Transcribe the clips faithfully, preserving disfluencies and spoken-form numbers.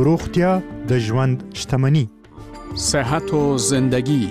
روغتیا د ژوند شتمني. صحت و زندگی.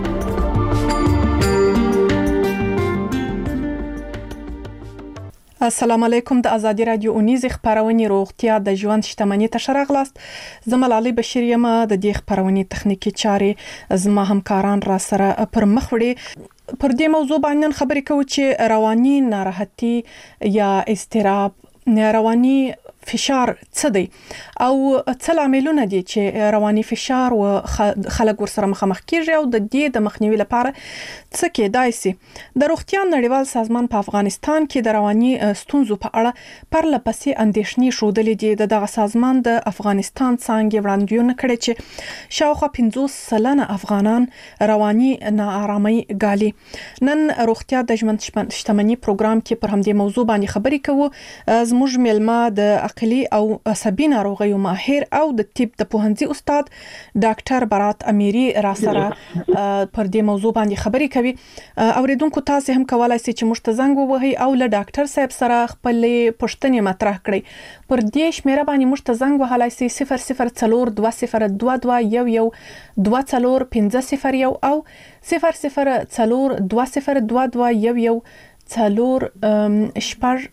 السلام علیکم. د ازادي رادیو اونیز خبرونه روغتیا د ژوند شتمنۍ ته شرغلاست. زمل علي بشیر یم. د دې خبرونه تخنیکی چارې زما همکاران را سره پر مخ وړي. پر دې موضوع باندې خبرې کوو چې رواني ناراحتي یا اضطراب، رواني فشار څه دی او څه لاملونه دي چې رواني فشار او خلک ورسره مخامخ کیږي او د دې د مخنیوي لپاره څه کېدای شي. د روغتیا نړیوال سازمان په افغانستان کې د رواني ستونزو په اړه پرله پسې اندېښنې ښودلې دي. د دغه سازمان د افغانستان څنګه وړاندوینه کړې چې شاوخوا پنځوس سلنه افغانان رواني ناارامۍ ګالي. نن روغتیا د ژوند شتمنۍ پروګرام کې پر همدې موضوع باندې خبرې کوو. زموږ مېلمه د عقلي او عصبي ناروغیو ماهر او د طب د پوهنځي استاد ډاکټر برات امیری را سره پر دې موضوع باندې خبرې کوي. اوریدونکو تاسو هم کولای شئ چې موږ ته زنګ ووهئ او له ډاکټر صاحب سره خپل پوښتنې مطرح کړئ. پر دې شمیره باندې موږ ته زنګ وهلای شئ صفر صفر څلور دوه صفر دوه دوه یو یو دوه څلور پنځه صفر یو او صفر صفر څلور دوه صفر دوه دوه یو یو څلور شپږ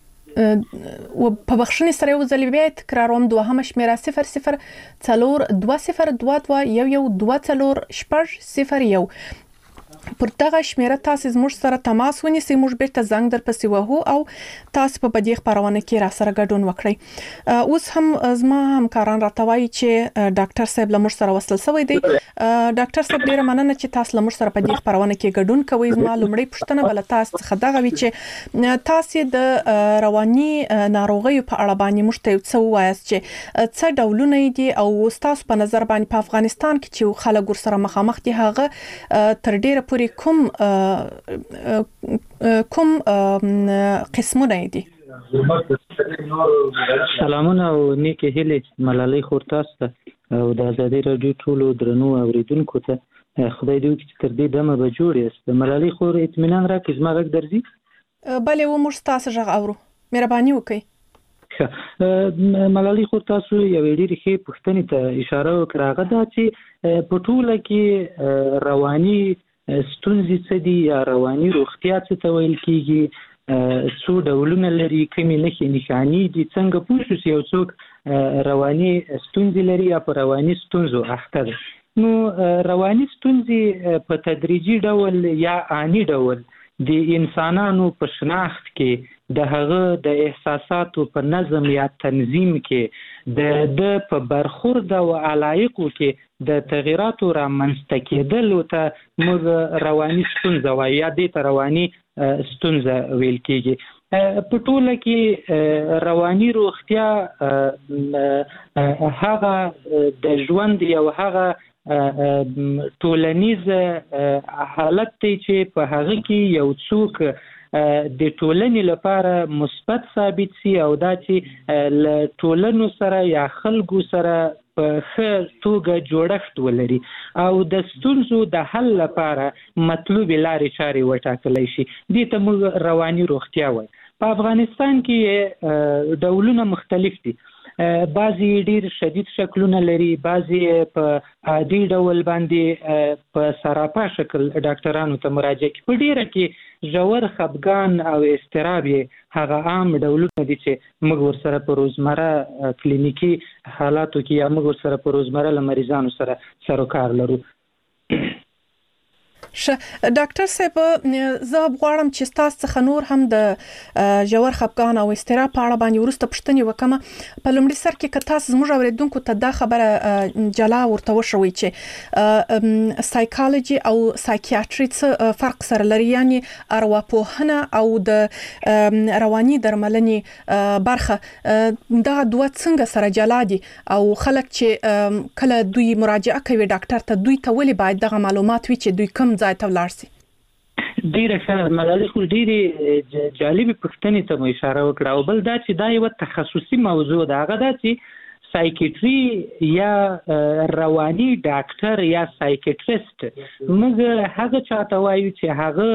و په بخښنې سره یو ځل بیا تکراروم. دوهمه شمیره صفر صفر څلور دوه صفر دوه دوه یو یو دوه څلور شپږ صفر یو. پر دغه شمیره تاسو زموږ سره تماس ونیسئ، موږ بیرته زنګ در پسې وهو او تاسو په بدی خبرونه کې را سره ګډون وکړئ. اوس هم زما همکاران راته وایي چې ډاکټر صاحب له موږ سره وصل شوی دی. ډاکټر صاحب ډیره مننه چې تاسو له موږ سره په دې خبرونه کې ګډون کوئ. زما لومړی پوښتنه بل تاسو څخه دغه وی چې تاسو د رواني ناروغیو په اړه باندې موږ ته څه وایاست چې څه ډولونه دي او تاسو په نظر باندې په افغانستان کې چې خلک ورسره مخامخ دي هغه تر ډیره پورې کوم کوم قسمونه دي؟ سلامونه او نیکه هیلې ملالۍ خور تاسو ته او د ازادي رادیو ټولو درنو اوریدونکو ته. خدای دې وکړي چې تر دې دمه به جوړ یاست. ملالۍ خور اطمینان راکړئ زما غږ درځي؟ بلې و موږ تاسو غږ اورو. مهرباني وکړئ. ملالۍ خور تاسو یوې ډېرې ښې پوښتنې ته اشاره وکړه. هغه دا چې په ټوله کې رواني ستونزې څه دي یا رواني روغتیا څه ته ویل کېږي، څو ډولونه لري، کومې نښې نښانې دي، څنګه پوه شو چې یو څوک رواني ستونزې لري یا په رواني ستونزو اخته ده. نو رواني ستونزې په تدریجي ډول یا آني ډول د انسانانو په شناخت کې د هغه د احساساتو په نظم یا تنظیم کې د د په برخورد او علایقو کې د تغییراتو رامنځته کېدلو ته موږ رواني ستونزه وایو یا دې ته رواني ستونزه ویل کېږي. په ټوله کې رواني روغتیا هغه د ژوند یو هغه ټولنیز حالت دی چې په هغه کې یو څوک د ټولنې لپاره مثبت ثابت سي او دا چې له ټولنو سره یا خلکو سره په ښه توګه جوړښت ولري او د ستونزو د حل لپاره مطلوبې لارې چارې وټاکلی شي. دې ته موږ رواني روغتیا وایو. په افغانستان کې ډولونه مختلف دي. بعضی ډیر شدید شکلونه لري، بعضی په عادي ډول باندې په سراپا شکل ډاکټرانو ته مراجعه کوي. په ډیره کې ژور خفګان او اضطراب هغه عام ډولونه دي چې موږ ورسره په روزمره کلینیکي حالاتو کې یا موږ ورسره په روزمره له مریضانو سره سروکار لرو. ش ډاکټر صاحب زه غواړم چې تاسو څخه نور هم د ژور خفګان او اضطراب په اړه باندې ورسته پوښتنې وکم. په لومړي سر کې که تاسو زموږ اوریدونکو ته دا خبره جلا ورته وشوي چې سایکالوجي او سایکیاتري څه فرق سره لري، یعنی ارواپوهنه او د رواني درملنې برخه دا دوه څنګه سره جلا دي او خلک چې کله دوی مراجعه کوي ډاکټر ته دوی ته ولې باید دغه معلومات وي چې دوی کوم ځای ته ولاړ شي؟ ډیره ښه ملالۍ خو ډېرې جالبې پوښتنې ته مو اشاره وکړه او بل دا چې دا یوه تخصصي موضوع ده. هغه دا چې سایکیټري یا رواني ډاکټر یا سایکیټریسټ موږ هغه چاته وایو چې هغه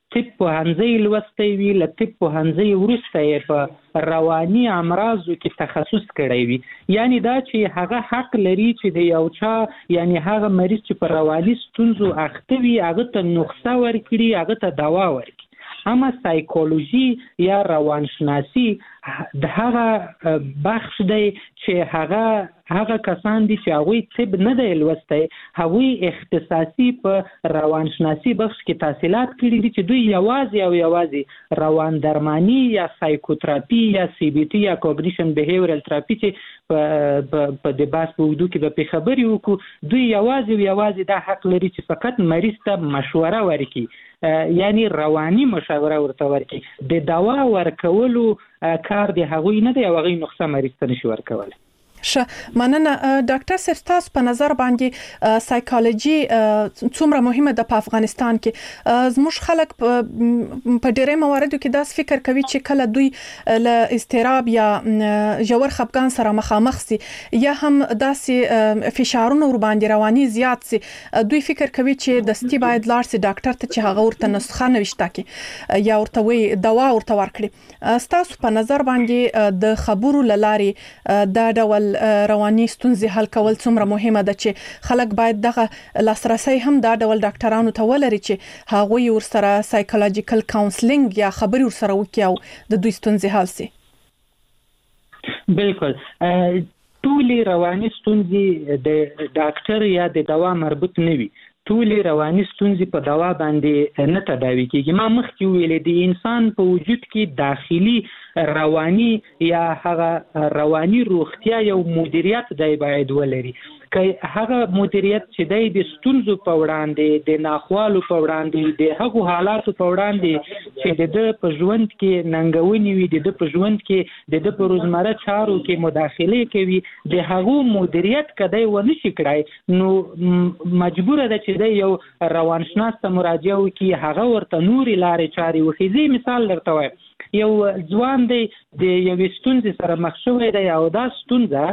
طب پوهنځی لوستی وي، له طب پوهنځي وروسته یې په رواني امراضو کې تخصص کړی وي. یعنی دا چې هغه حق لري چې د یو چا یعنی هغه مریض چې په رواني ستونزو اخته وي هغه ته نسخه ورکړي، هغه ته دوا ورکړي. اما سایکولوژي یا روانشناسي د هغه بخش دی چې هغه هغه کسان دي چې هغوی طب نه دی لوستی، هغوی اختصاصي په روانشناسي بخش کې تحصیلات کړي دي چې دوی یوازې او یوازې روان درماني یا سایکوتراپي یا سی بی ټي یا کوګنیشن بیهیویرل تراپي چې په په د باس په اوږدو کې به پې خبرې وکړو، دوی یوازې او یوازې دا حق لري چې فقط مریض ته مشوره ورکړي، یعنی رواني مشوره ورته ورکړي. د دوا ورکولو کار د هغوی نه دی او هغوی نسخه مریض ته نشي ورکولی. شه مننه ډاکټر صاحب، تاسو په نظر باندې سایکولوژي څومره مهمه ده په افغانستان کې؟ زموږ خلک په ډېرې مواردو کې داس فکر کوي چې کله دوی له اضطراب یا ژور خپګان سره مخامخ سي یا هم داسې فشارونه ور باندې رواني زیات سي، دوی فکر کوي چې دستي باید لاړ سي ډاکټر ته چې هغه ورته نسخه نوشته کړي یا ورته وي دوا ورته ورکړي. تاسو په نظر باندې د خبرو لاري دا ډول رواني ستونزې حل کول څومره مهمه ده چې خلک باید دغه لاسرسي هم دا ډول ډاکټرانو ته ولري چې هغوی ورسره سایکولوژیکل کاونسلینګ یا خبري ورسره وکړي او د دوی ستونزې حل شي؟ بالکل. ټولې رواني ستونزې د ډاکټر یا د دوا مربوط نه وي. ټولې رواني ستونزې په دوا باندې نه تداوي کیږي. ما مخکې ویلې د انسان په وجود کې داخلي رواني یا هغه رواني روغتیا یو مدیریت دی باید ولري. که هغه مدیریت چې دی د ستونزو په وړاندې، د ناخوالو په وړاندې، د هغو حالاتو په وړاندې چې د ده په ژوند کې ننګونې وي، د ده په ژوند کې د ده په روزمره چارو کې مداخلې کوي، د هغو مدیریت که دی ونه شي کړی نو مجبوره ده چې دی یو روانشناس ته مراجعه وکړي، هغه ورته نورې لارې چارې وښيي. زه مثال درته وایم، یو ځوان دی د یوې ستونزې سره مخ شوی دی او دا ستونزه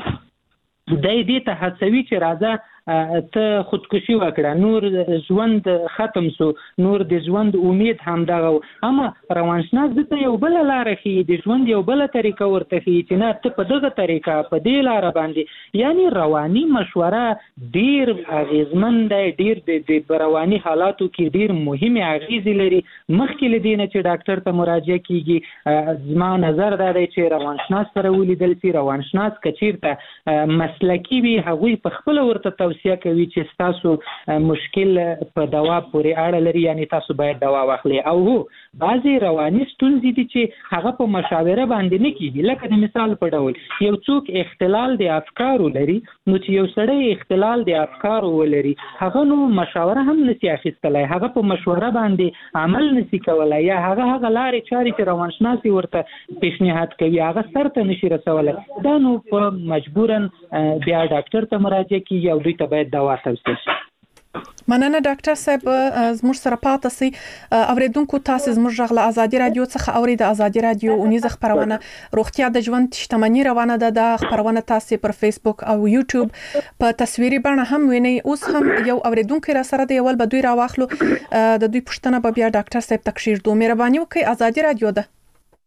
دی دې ته هڅوي چې راځه ته خودکشي وکړه، نور ژوند ختم سو، نور د ژوند امید هم دغه. اما روانشناس دته یو بل لار ښیي، د ژوند یو بل طریقه ورته ښیي چې نه ته په دغه طریقه په دې لار باندې. یعنی رواني مشوره ډیر اغیزمن دی، ډیر د رواني حالاتو کې ډیر مهمه اغیزې لري. مخکې له دې نه چې ډاکټر ته مراجعه کیږي زما نظر دا دی چې روانشناس سره ولیدل شي. روانشناس که چیرته مسلکي وي هغوی په خپل ورته توصیه کوي چې تاسو مشکل په دوا پورې اړه لري، یعنی تاسو باید دوا واخلئ. او هو بعضې رواني ستونزې دي چې هغه په مشاوره باندې نه کیږي. لکه د مثال په ډول یو څوک اختلال د افکارو لري، نو چې یو سړی اختلال د افکارو ولري هغه نو مشاوره هم نسی اخیستلی، هغه په مشوره باندې عمل نسی کولی، یا هغه هغه لارې چارې چې روانشناس ورته پیشنهاد کوي هغه سر ته نشي رسولی. دا نو په مجبورا بیا ډاکټر ته مراجعه کیږي او دوی ته باید دوا توصیه شي. مننه ډاکټر صاحب، زموږ سره پاتې سي. اوریدونکو تاسو زموږ غږ له ازادي رادیو څخه اوري. د ازادي رادیو اونیزه خبرونه روغتیا د ژوند شتمنۍ روانه ده. د خبرونه تاسو پر فیسبوک او یوټیوب په تصویري بڼه هم وینئ. اوس هم یو اوریدونکو را سره دی، ول به دوی راواخلو، د دوی پوښتنه به بیا ډاکټر صاحب تکشیر دوه. مهرباني وکړئ، ازادي رادیو ده.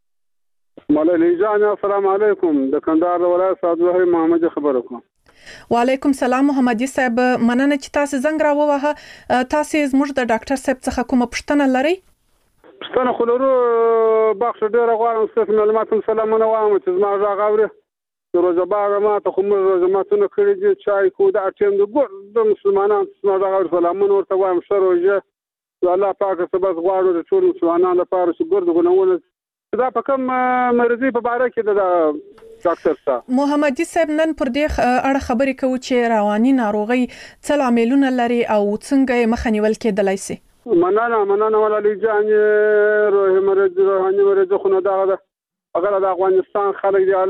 مولوی جان السلام علیکم، د کندهار ولایت صادوه محمد خبرو کوم. وعلیکم سلام محمدي صاحب، مننه چې تاسو زنګ راووهه. تاسو زموږ د ډاکټر صاحب څخه کومه پوښتنه لرئ؟ پوښتنه خو لرو، بخښ ډېره غواړم ستاسو معلومات هم سلامونه وایم چې زما غږ اوري. د روژه باره ماته خو موږ روژه ماتونه کړي دي، چای کو دا ټیم د ګور د مسلمانانو زما غږ اوري سلامونه ورته وایم. ښه روژه د الله پاک څخه بس غواړو د ټول مسلمانانو لپاره چې ګور د ګناهونو دا په کوم مرضی په باره کې د ډاکټر صاحب محمدي صاحب نن پر دې اړه خبرې کوو چې رواني ناروغي څه عاملونه لري او څنګه یې مخه نیول کېدلای شي. مننه مننه ولالي جان، روحي مرض روحاني مرض خو نه دا هغه د افغانستان خلک دی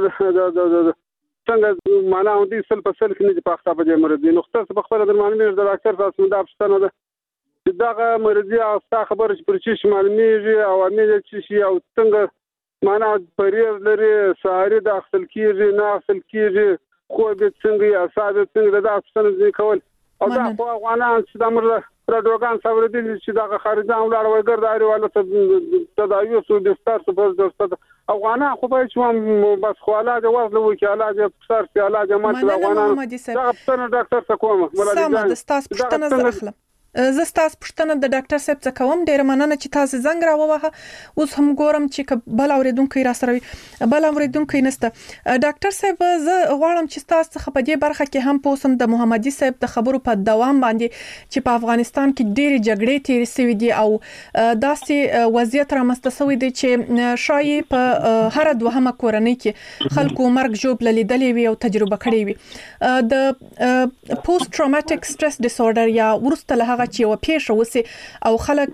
څنګه معنا دي سل په سل کې نه په خپل په مرض دي نقطه په خپل درمانه مې د ډاکټر تاسو دا پښتنه ده دغه مرضی او څه خبر چې پر چی معلومیږي او امید چې شي او څنګه معنا پرېز لري ساري د اخصل کیږي نه اخصل کیږي خو به څنګه اعصاب څنګه د اصل ځای کول او دا خو افغانان چې د امر راډیوګان څوردي چې دا خارجان ولاړ وای ګرداري ولا تداوی سو د ستاسو په ځد افغانان خو به چې بس خو علاج وزن وکي علاج سر سي علاج ما چې افغانان دا پښتنه ډاکټر څه کوم مولا دي تاسو پښتنه زه اخلم زه ستاسو پښتنه د ډاکټر صاحب څخه کوم ډیر مننه چې تاسو زنګ راووهه اوس هم ګورم چې بل اوریدونکو را سره بل اوریدونکو نشته ډاکټر صاحب زه غواړم چې تاسو څخه په دې برخه کې هم پوسم د محمدي صاحب د خبرو په دوام باندې چې په افغانستان کې ډېری جګړې تیرې شوې دي او داسې وضعیت رامنځته شوی دی چې شایي په هر دوهمه کورنۍ کې خلکو مرګ ژوب لیدلې وي او تجربه کړې وي د پوسټ ټراوماتیک سټرس ډیس اورډر یا ورسته له چې یو پیښه وسی او خلک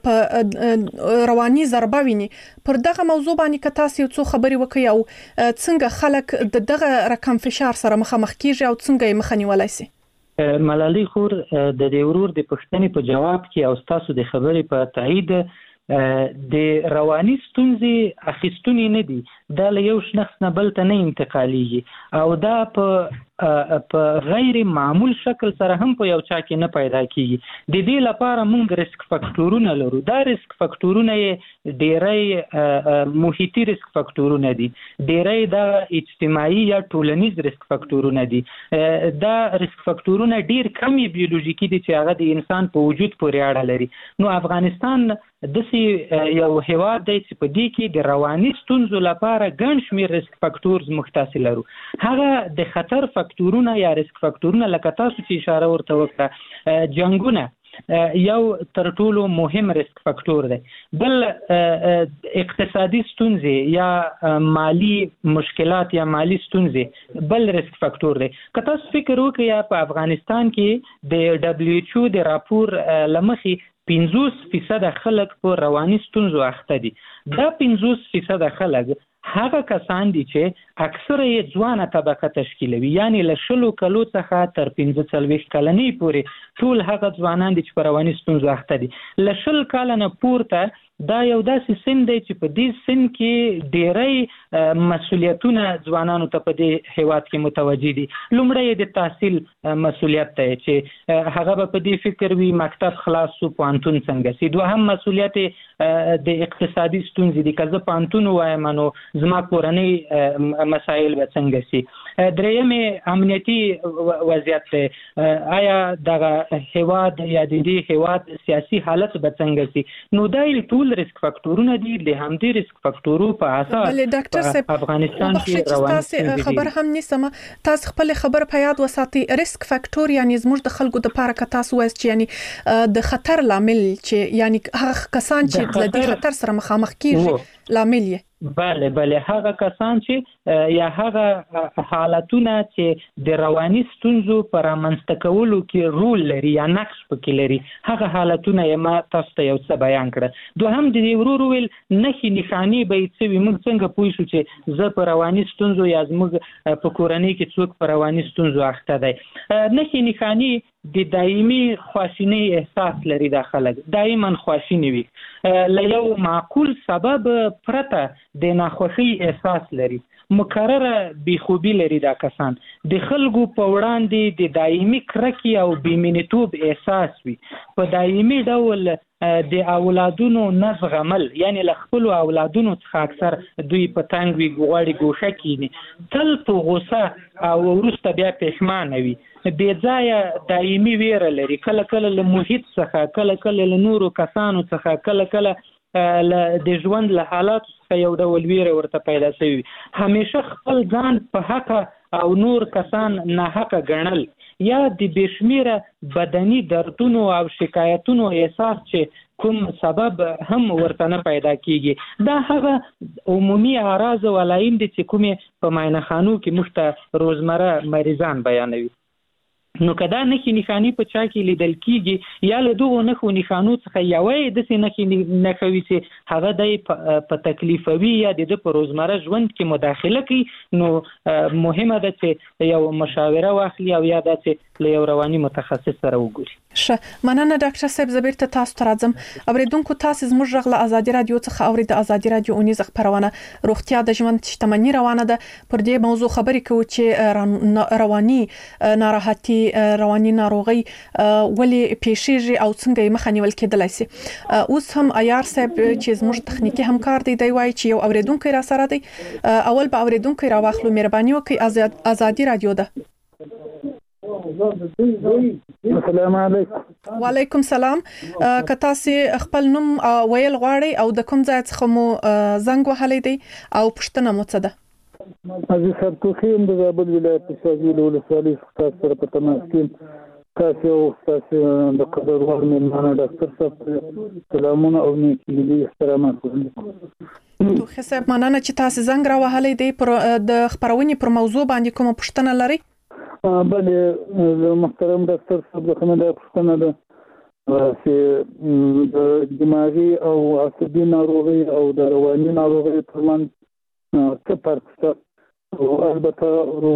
په رواني ضربه ویني پر دغه موضوع باندې که تاسو یو څه خبري وکړئ او څنګه خلک د دغه رقم فشار سره مخامخ کیږي او څنګه یې مخه نیولای شي ملالۍ خور د دې ورور د پښتنې په جواب کې او تاسو د خبرې په تایید د رواني ستونزې اخیستونی نه دي دا له یو شخص نه بل ته نه انتقالېږي او دا په په غیر معمول شکل سره هم په یو چا کې نه پیدا کیږي د دې لپاره موږ ریسک فاکټورونه لرو دا ریسک فاکټورونه ډېرې محیطي ریسک فاکټورونه دي ډېرې د اجتماعي یا ټولنیز ریسک فاکټورونه دي دا ریسک فاکټورونه ډېر کم بیولوژیکي دي چې هغه د انسان په وجود پورې اړه لري نو افغانستان داسې یو هیواد دی چې په دې کې د رواني ستونزو لپاره ګڼ شمېر ریسک فاکټورز مختص لرو هغه د خطر فاکټورونه یا ریسک فاکټورونه لکه تاسو چې اشاره ورته وکړه جنگونه یو تر ټولو مهم ریسک فاکټور دی بل اقتصادي ستونزې یا مالی مشکلات یا مالی ستونزې بل ریسک فاکټور دی که تاسو فکر وکړئ په افغانستان کې د دبليو ایچ او د راپور لمخې پنځوس فیصد خلک په رواني ستونزو اخته دي دا پنځوس فیصد خلک هغه کسان دي چې اکثره یې ځوانه طبقه تشکیلوي یعنی له شلو کلو څخه تر پنځه څلوېښت کلنۍ پورې ټول هغه ځوانان دي چې په رواني ستونزو اخته دي له شل کاله نه پورته دا یو داسې سن دی چې په دې سن کې ډېری مسؤلیتونه ځوانانو ته په دې هیواد کې متوجه دي لومړی د تحصیل مسؤلیت دی چې هغه به په دې فکر وي مکتب خلاص شو پوهنتون څنګه سي دوهم مسؤلیت د اقتصادي ستونزې دي که زه پوهنتون ووایم نو زما کورنۍ مسایل به څنګه سي درېیمې امنیتي وضعیت دی آیا دغه هیواد یا د دې هیواد سیاسي حالت به څنګه سي نو دا ټول ریسک فاکټورونه دي د همدې ریسک فاکټورو په اساس په افغانستان کې روان خبر هم نسم تاسو خپل خبر په یاد وساتئ ریسک فاکټور یعنی زموږ د خلکو د لپاره که تاسو وایي چې یعنی د خطر لامل چې یعنی هغه کسان چې د دې خطر سره مخامخ کیږي لامل یې بله بله هغه کسان چې یا هغه حالتونه چې د رواني ستونزو پر رامنځته کولو کې رول لري یا نقش پکې لري هغه حالتونه یې ما تاسو ته یو څه بیان کړه دوهم د دې ورور ویل نښې نښانې به یې څه وي موږ څنګه پوه شو چې زه په رواني ستونزو یا زموږ په کورنۍ کې څوک په رواني ستونزو اخته دی نښې نښانې د دایمي خواشینۍ احساس لري دا خلک دایما خواشیني وي له یو معقول سبب پرته د ناخوښۍ احساس لري مکرره بیخوبي لري دا کسان د خلکو په وړاندې د دایمي کرکې او بیمینیتوب احساس وي په دایمي ډول د اولادونو نزغمل یعنی له خپل اولادونو څخه اکثر دوی په تنګ وي غواړي ګوښه کینی تل په غوسه او وروسته بیا پښیمانه وي بې ځایه دایمي ویره لري کله کله له محیط څخه کله کله له نورو کسانو څخه کله کله د ژوند له حالاتو څخه یو ډول ویره ورته پیدا شوی همیشه خپل ځان په حق او نور کسان نه حق ګڼل یا د بشمیره بدني دردونو او شکایتونو احساس چې کوم سبب هم ورته نه پیدا کیږي دا هغه عمومي اعراض او علایم دي چې کومې په معاینخانو کې موږ ته روزمره مریضان بیانوي نو کدا نښې نښانې په چا کې لیدل کیږي یا له دغو نښو نښانو څخه یوې داسې نښې نښه وي چې هغه دی په تکلیفوي یا د ده په روزمره ژوند کې مداخله کوي نو مهمه ده چې یو مشاوره واخلي او یا داسې له یو رواني متخصص سره وګوري ښه مننه ډاکټر صاحب زه بیرته تاسو ته راځم اورېدونکو تاسو زموږ غږ له ازادي راډیو څخه اورئ د ازادي راډیو اونیزه خپرونه روغتیا د ژوند شتمني روانه ده پر دې موضوع خبرې کوو چې رواني ناراحتي رواني ناروغي ولې پیښیږي او څنګه یې مخه نیول کېدلای شي. اوس هم عیار صاحب چې زموږ تخنیکی همکار دی دی وایي چې یو اوریدونکو را سره دی. اول به اوریدونکو را واخلو. مهرباني وکړئ. آزادي رادیو ده. السلام علیکم. وعلیکم سلام. که تاسو خپل نوم ویل غواړئ او د کوم ځای څخه مو زنګ وهلی دی او پوښتنه مو څه ده؟ عزیز صاحب توخیم د زابل ولایت شاذیل ولسوالۍ څخه سره په تماس کې تاسو او تاسو د قدرور مېلمانه ډاکټر صاحب سلامونه او نیکي احترامات وکړم. توخی صاحب مننه چې تاسو زنګ را وهلی دی. پر د خبرونې پر موضوع باندې کومه پوښتنه لرئ؟ بله محترم ډاکټر صاحب دغه دا پوښتنه ده چې د دماغي او عصبي ناروغي او د رواني ناروغي ترمنځ څه فرق شته او البته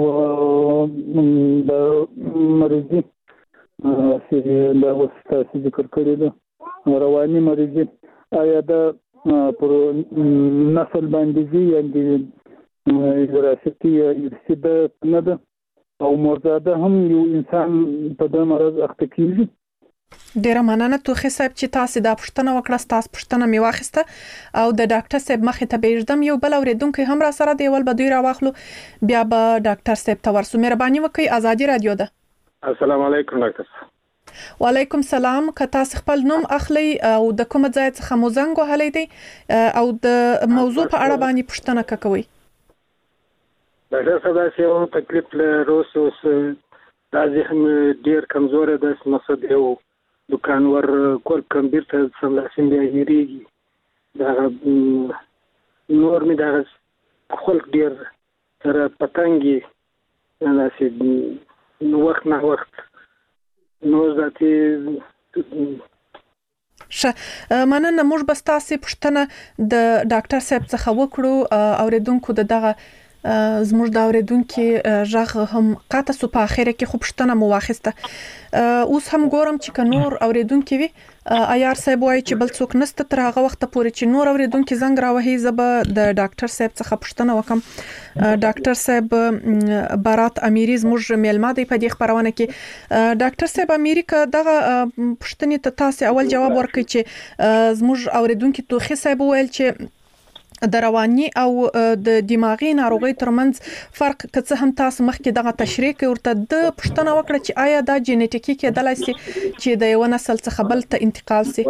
د مریضي چې دا اوس تاسو ذکر کړی ده رواني مریضي آیا دا پر نسل باندې ځي یعنې وراثتي یا ارثي ده نه ده او مرزاده هم یو انسان په دې مرض اخته کیږي؟ ډیره مننه توخی صاحب چې تاسو دا پوښتنه وکړه. تاسو پوښتنه مې واخیسته او د ډاکټر صاحب مخې ته بېږدم. یو بل اوریدونکو هم را سره دی. ول به دوی را واخلو بیا به ډاکټر صاحب ته ورسو. مهرباني وکړئ. آزادي رادیو ده. السلام علیکم ډاکټر. وعلیکم سلام. که تاسو خپل نوم اخلي او د کوم ځای څخه مو زنګ وهلی دی او د موضوع په اړه باندې پوښتنه کوئ؟ ډاکټر صاحب داسې یو تکلیف له اوس اوس دا ذهن ډېر کمزوری ده. مقصد یو دوکانور کور کمبیر ته سملاسي بیا هېرېږي. دغه نور مې دغه خلق ډېر سره په تنګ یې داسې وخت نه وخت نو ذاتې ښه مننه. موږ به ستاسې پوښتنه د ډاکټر صاحب څخه وکړو. اوریدونکو د دغه زموږ د اوریدونکو غږ هم قطع سو په اخره کې خو پوښتنه مو واخیسته. اوس هم ګورم چې که نور اوریدونکو وي. عیار صاحب وایي چې بل څوک نشته تر هغه وخته پورې چې نور اوریدونکو زنګ راوهي زه به د ډاکټر صاحب څخه پوښتنه وکم. ډاکټر صاحب برات امیری زموږ میلمه دی په دې خبرونه کې. ډاکټر صاحب امیری که دغه پوښتنې ته تاسو اول جواب ورکړئ چې زموږ اوریدونکو توخی صاحب ویل چې د رواني او د دماغي ناروغي ترمنځ فرق که څه هم تاسو مخکې دغه تشریح کوي ورته د پوښتنه وکړه چې آیا دا جینیټیکي کېدلای شي چې د یو نسل څخه بل ته انتقال شي؟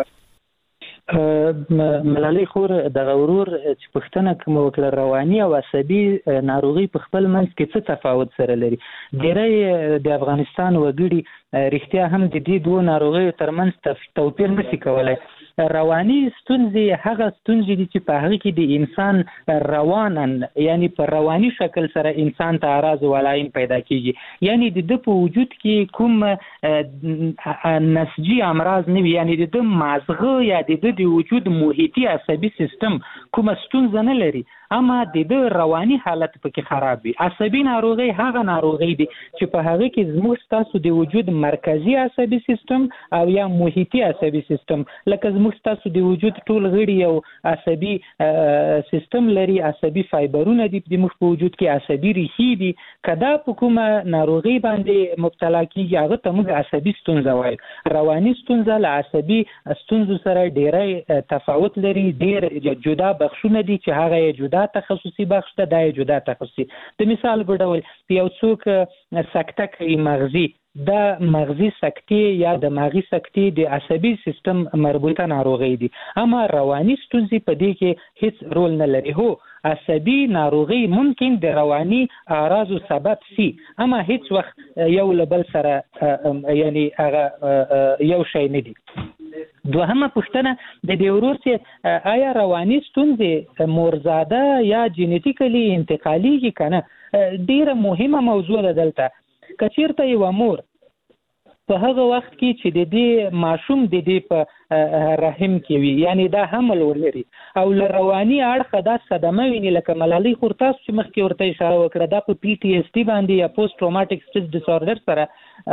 ملالۍ خور دغه ورور چې پوښتنه کوم وکړه رواني او عصبي ناروغي په خپل منځ کې څه تفاوت سره لري. ډېری د افغانستان وګړي رښتیا هم د دې دوه ناروغیو ترمنځ توپیر نشي کولی. رواني ستونزې هغه ستونزې دي چې په هغه کې د انسان روانن یعنی په رواني شکل سره انسان ته اعراض او علائم پیدا کیږي. یعنی د د په وجود کې کوم نسجي امراض نه وي. یعنی د د مازغه یا د د وجود محیطي عصبي سیستم کوم ستونزه نه لري. اما د د رواني حالت پکې خراب وي. عصبي ناروغي هغه ناروغي دي چې په هغه کې زموږ تاسو د وجود مرکزي عصبي سیستم او یا محیطي عصبي سیستم لکه زموږ تاسو د وجود ټول غړي یو عصبي سیستم لري. عصبي فایبرونه دي د مخ په وجود کې عصبي ریښې دي. کدا په کومه ناروغي باندې مبتلا کیږي هغه ته موږ عصبي ستونزه وایو. رواني ستونزه له عصبي ستونزو سره ډېری تفاوت لري. ډېر جدا بخښونه دي چې هغه یې جدا تخصصي بخش ته دا جدا تخصصي. د مثال په ډول یو څوک سکته کوي مغزي دا مغزي سکتې یا د مغزي سکتې د عصبي سیستم مربوطه ناروغي دي. اما رواني ستونزې په دې کې هیڅ رول نه لري. هو عصبي ناروغي ممکن د رواني اعراض سبب سي اما هیڅ وخت یو لبل سره یعنی هغه یو شی نه دي. دوهمه پوښتنه د دې ورور چې آیا رواني ستونزې مورزاده یا جینیټیکلی انتقالي کی کنه ډیره مهمه موضوع ده. دلته کچیرته یو مور په هغه وخت کې چې د دې ماشوم د دې په رحم کې وي، یعنی دا حمل ولري. او له رواني اړخه دا صدمه ویني، لکه ملالۍ خو تاسو چې مخکې ورته اشاره وکړه، دا په پی ټي اس ټي باندې یا پوسټ ټروماټیک سټریس ډیساردر سره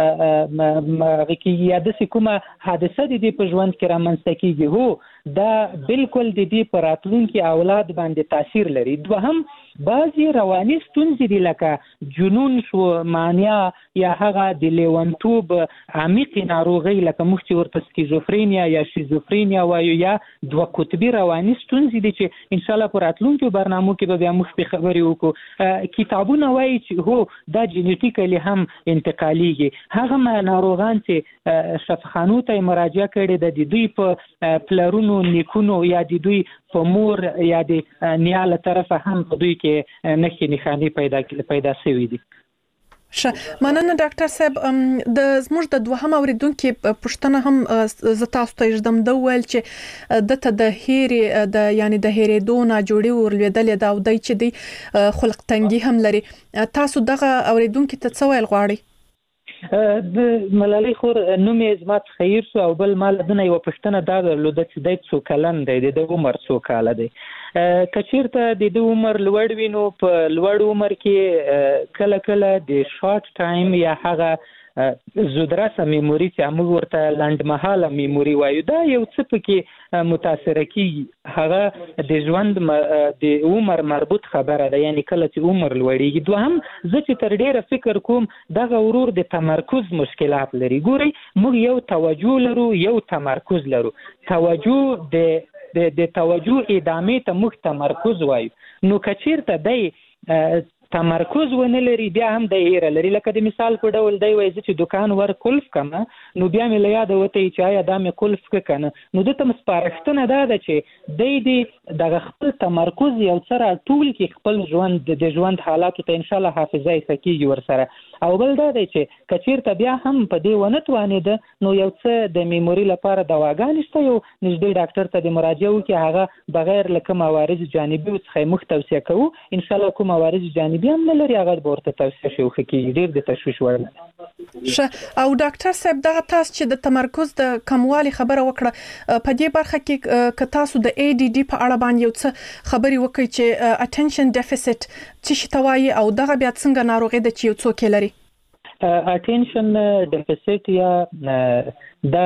هغه کې یا د کومه حادثه د دې په ژوند کې رامنځته کیږي. هو دا بالکل د دې په راتلونکي اولاد باندې تاثیر لري. دوهم بعضی رواني ستونزې دي لکه جنون شو، مانیا، یا هغه د لیونتوب عمیقې ناروغۍ لکه موږ چې ورته سکیزوفرینیا یا شیزوفرینیا وایو، یا دوه قطبي رواني ستونزې دي چې ان شاء الله په راتلونکو برنامو کې به بیا موږ په خبرې وکړو. کتابونه وایي چې هو دا جینیټیکلی هم انتقالیږي. هغه ناروغان چې شفاخانو ته مراجعه کړې ده، د دوی په پلرونو، نیکونو یا د دوی په مور یا د نیا له طرفه هم په دوی کې نښې نښانې پیدا پیدا شوي دي. ښه، مننه ډاکټر صاحب. د زموږ د دوهم اوریدونکو پوښتنه هم زه تاسو ته ژدم د ویل چې دته د هېرې د یعنی د هېرېدو نه جوړې ورلېدلې دا او دای چې دی خلق تنګي هم لري. تاسو دغه اوریدونکو ته څه ویل غواړئ؟ د ملالۍ خور نوم یې زما څخه هېر شو، او بل ما له ده نه یوه پوښتنه دا درلوده چې دی څو کلن دی، د ده عمر څو کاله دی. که چېرته د ده عمر لوړ وي، نو په لوړ عمر کې کله کله د شارټ ټایم یا هغه زودرسه میموري چې موږ ورته لنډمهاله میموري وایو، دا یو څه پکې متاثره کیږي. هغه د ژوند د عمر مربوط خبره ده، یعنی کله چې عمر لوړیږي. دوهم زه چې تر ډیره فکر کوم دغه ورور د تمرکز مشکلات لري. ګورئ، موږ یو توجه لرو، یو تمرکز لرو. توجه د د توجه ادامې ته موږ تمرکز وایو. نو که چېرته دی تمرکز ونه لري، بیا هم د هیره لري. لکه د مثال په ډول دی وایي چې دکان ور کلف کمه، نو بیا مې له یاده وته چې آیا دا مې کلف که کنه، نو دته سپارښتنه دا ده چې دی د دغه خپل تمرکز یو څه راټول کې خپل ژوند د ژوند حالاتو ته ان شاء الله حافظه یې ښه کېږي ورسره. او بل دا دی چې که چېرته بیا هم په دې ونه توانېده، نو یو څه د میموري لپاره دواګانې شته، یو نږدې ډاکټر ته د مراجعه وکړي، هغه بغیر له کوم عوارض جانبي څخه موږ توصیه کوو. ان شاء الله کوم عوارض جانبي هم نه لري، هغه به ورته توصیه شي او ښه کېږي. ډېر د تشویش وړ نه. ښه، او ډاکټر صاحب دغه تاسو چې د تمرکز د کموالي خبره وکړه، په دې برخه کې که تاسو د اي ډي ډي په اړه باندې یو څه خبرې وکړئ چې اټنشن ډیفیسټ څه شي ته وایي، او دغه بیا څنګه ناروغي ده چې یو څوک یې لري؟ اټنشن ډیفیسټ یا دا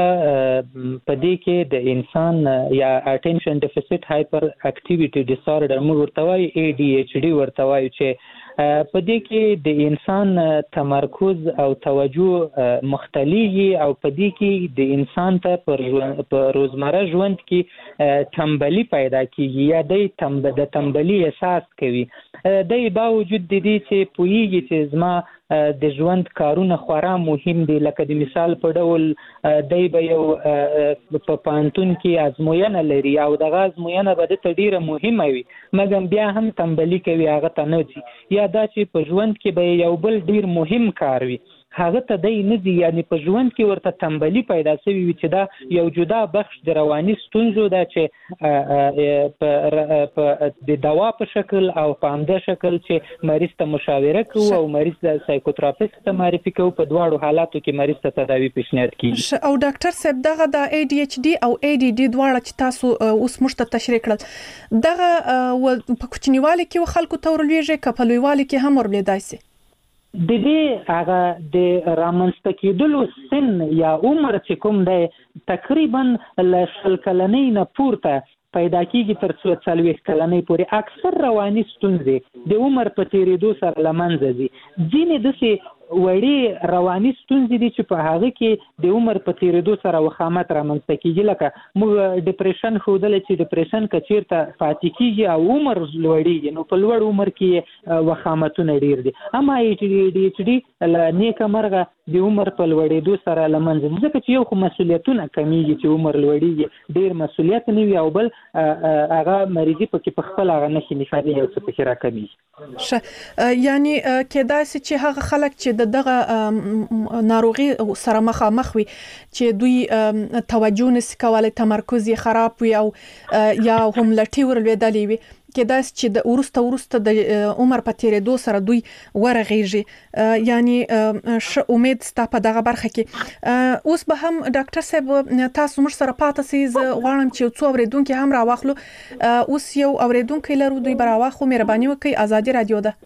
په دې کې د انسان یا اټنشن ډیفیسټ هایپر اکټیویټي ډیسارډر موږ ورته وایو، اي ډي ایچ ډي ورته وایو، چې په دې کې د انسان تمرکز او توجه مختلفي، او په دې کې د انسان ته په روزمره ژوند کې تنبلي پیدا کیږي یا د تنبلي احساس کوي. د باوجود د دې چې پوهیږي چې زما د ژوند کارونه خورا مهم دي، لکه د مثال په ډول دی به یو په پانتون کې ازموینه لري، او دغه ازموینه به د ته ډیره مهمه وي، مګر بیا هم تنبلي کوي، هغه ته نه ځي. یا دا چې په ژوند کې به یو بل ډیر مهم کار وي، هغه ته دی نه ځي، یعنی په ژوند کې ورته تنبلي پیدا شوي وي، چې دا یو جدا بخش د رواني ستونزو ده چې د دوا په شکل او په همده شکل چې مریض ته مشاوره کوو او مریض د سایکوتراپیست ته معرفي کوو، په دواړو حالاتو کې مریض ته تداوي پیشنهاد کیږي. او ډاکټر صاحب دغه د اي ډي ایچ ډي او اي ډي ډي دواړه چې تاسو اوس موږ ته تشریح کړل، دغه په کوچنیوالي کې خلکو ته ورلېږي که په لویوالي کې هم ورلېدای شي؟ د دې هغه د رامنځته کېدلو سن یا عمر چې کوم دی تقریبا له شل کلنۍ نه پورته پیدا کیږي تر څو څلوېښت کلنۍ پورې. اکثر رواني ستونزې د عمر په تېرېدو سره له منځه ځي. ځینې داسې وړې رواني ستونزې دي چې په هغه کې د عمر په تېرېدو سره وخامت رامنځته کیږي، لکه موږ ډپریشن ښودلی چې ډپریشن که چېرته پاتې کیږي او عمر لوړېږي، نو په لوړ عمر کې وخامتونه ډېر دي. اما اي ډي ایچ ډي له نیکه مرغه د عمر په لوړېدو سره له منځه ځي، ځکه چې یو خو مسؤلیتونه کمیږي چې عمر لوړېږي، ډېر مسؤلیت نه وي، او بل هغه مریضي پکې په خپل هغه نښې نښانې یو څه پکې راکمیږي. ښه، یعنی کېدای شي چې هغه خلک چې د دغه ناروغي سره مخامخ وي چې دوی توجه نشي کولای، تمرکز یې خراب وي، او یا هم لټي ورلېدلې وي، کېدای شي چې د ورسته ورسته د عمر په تیرېدو سره دوی ورغېږي، یعنی ش امید ستا په دغه برخه کې. اوس به هم ډاکټر صاحب تاسو موږ سره پاتې سئ، زه غواړم چې څو اورېدونکي هم راواخلو. اوس یو اورېدونکی لرو، دوی به راواخلو. مهرباني وکړئ، ازادي رادیو ده.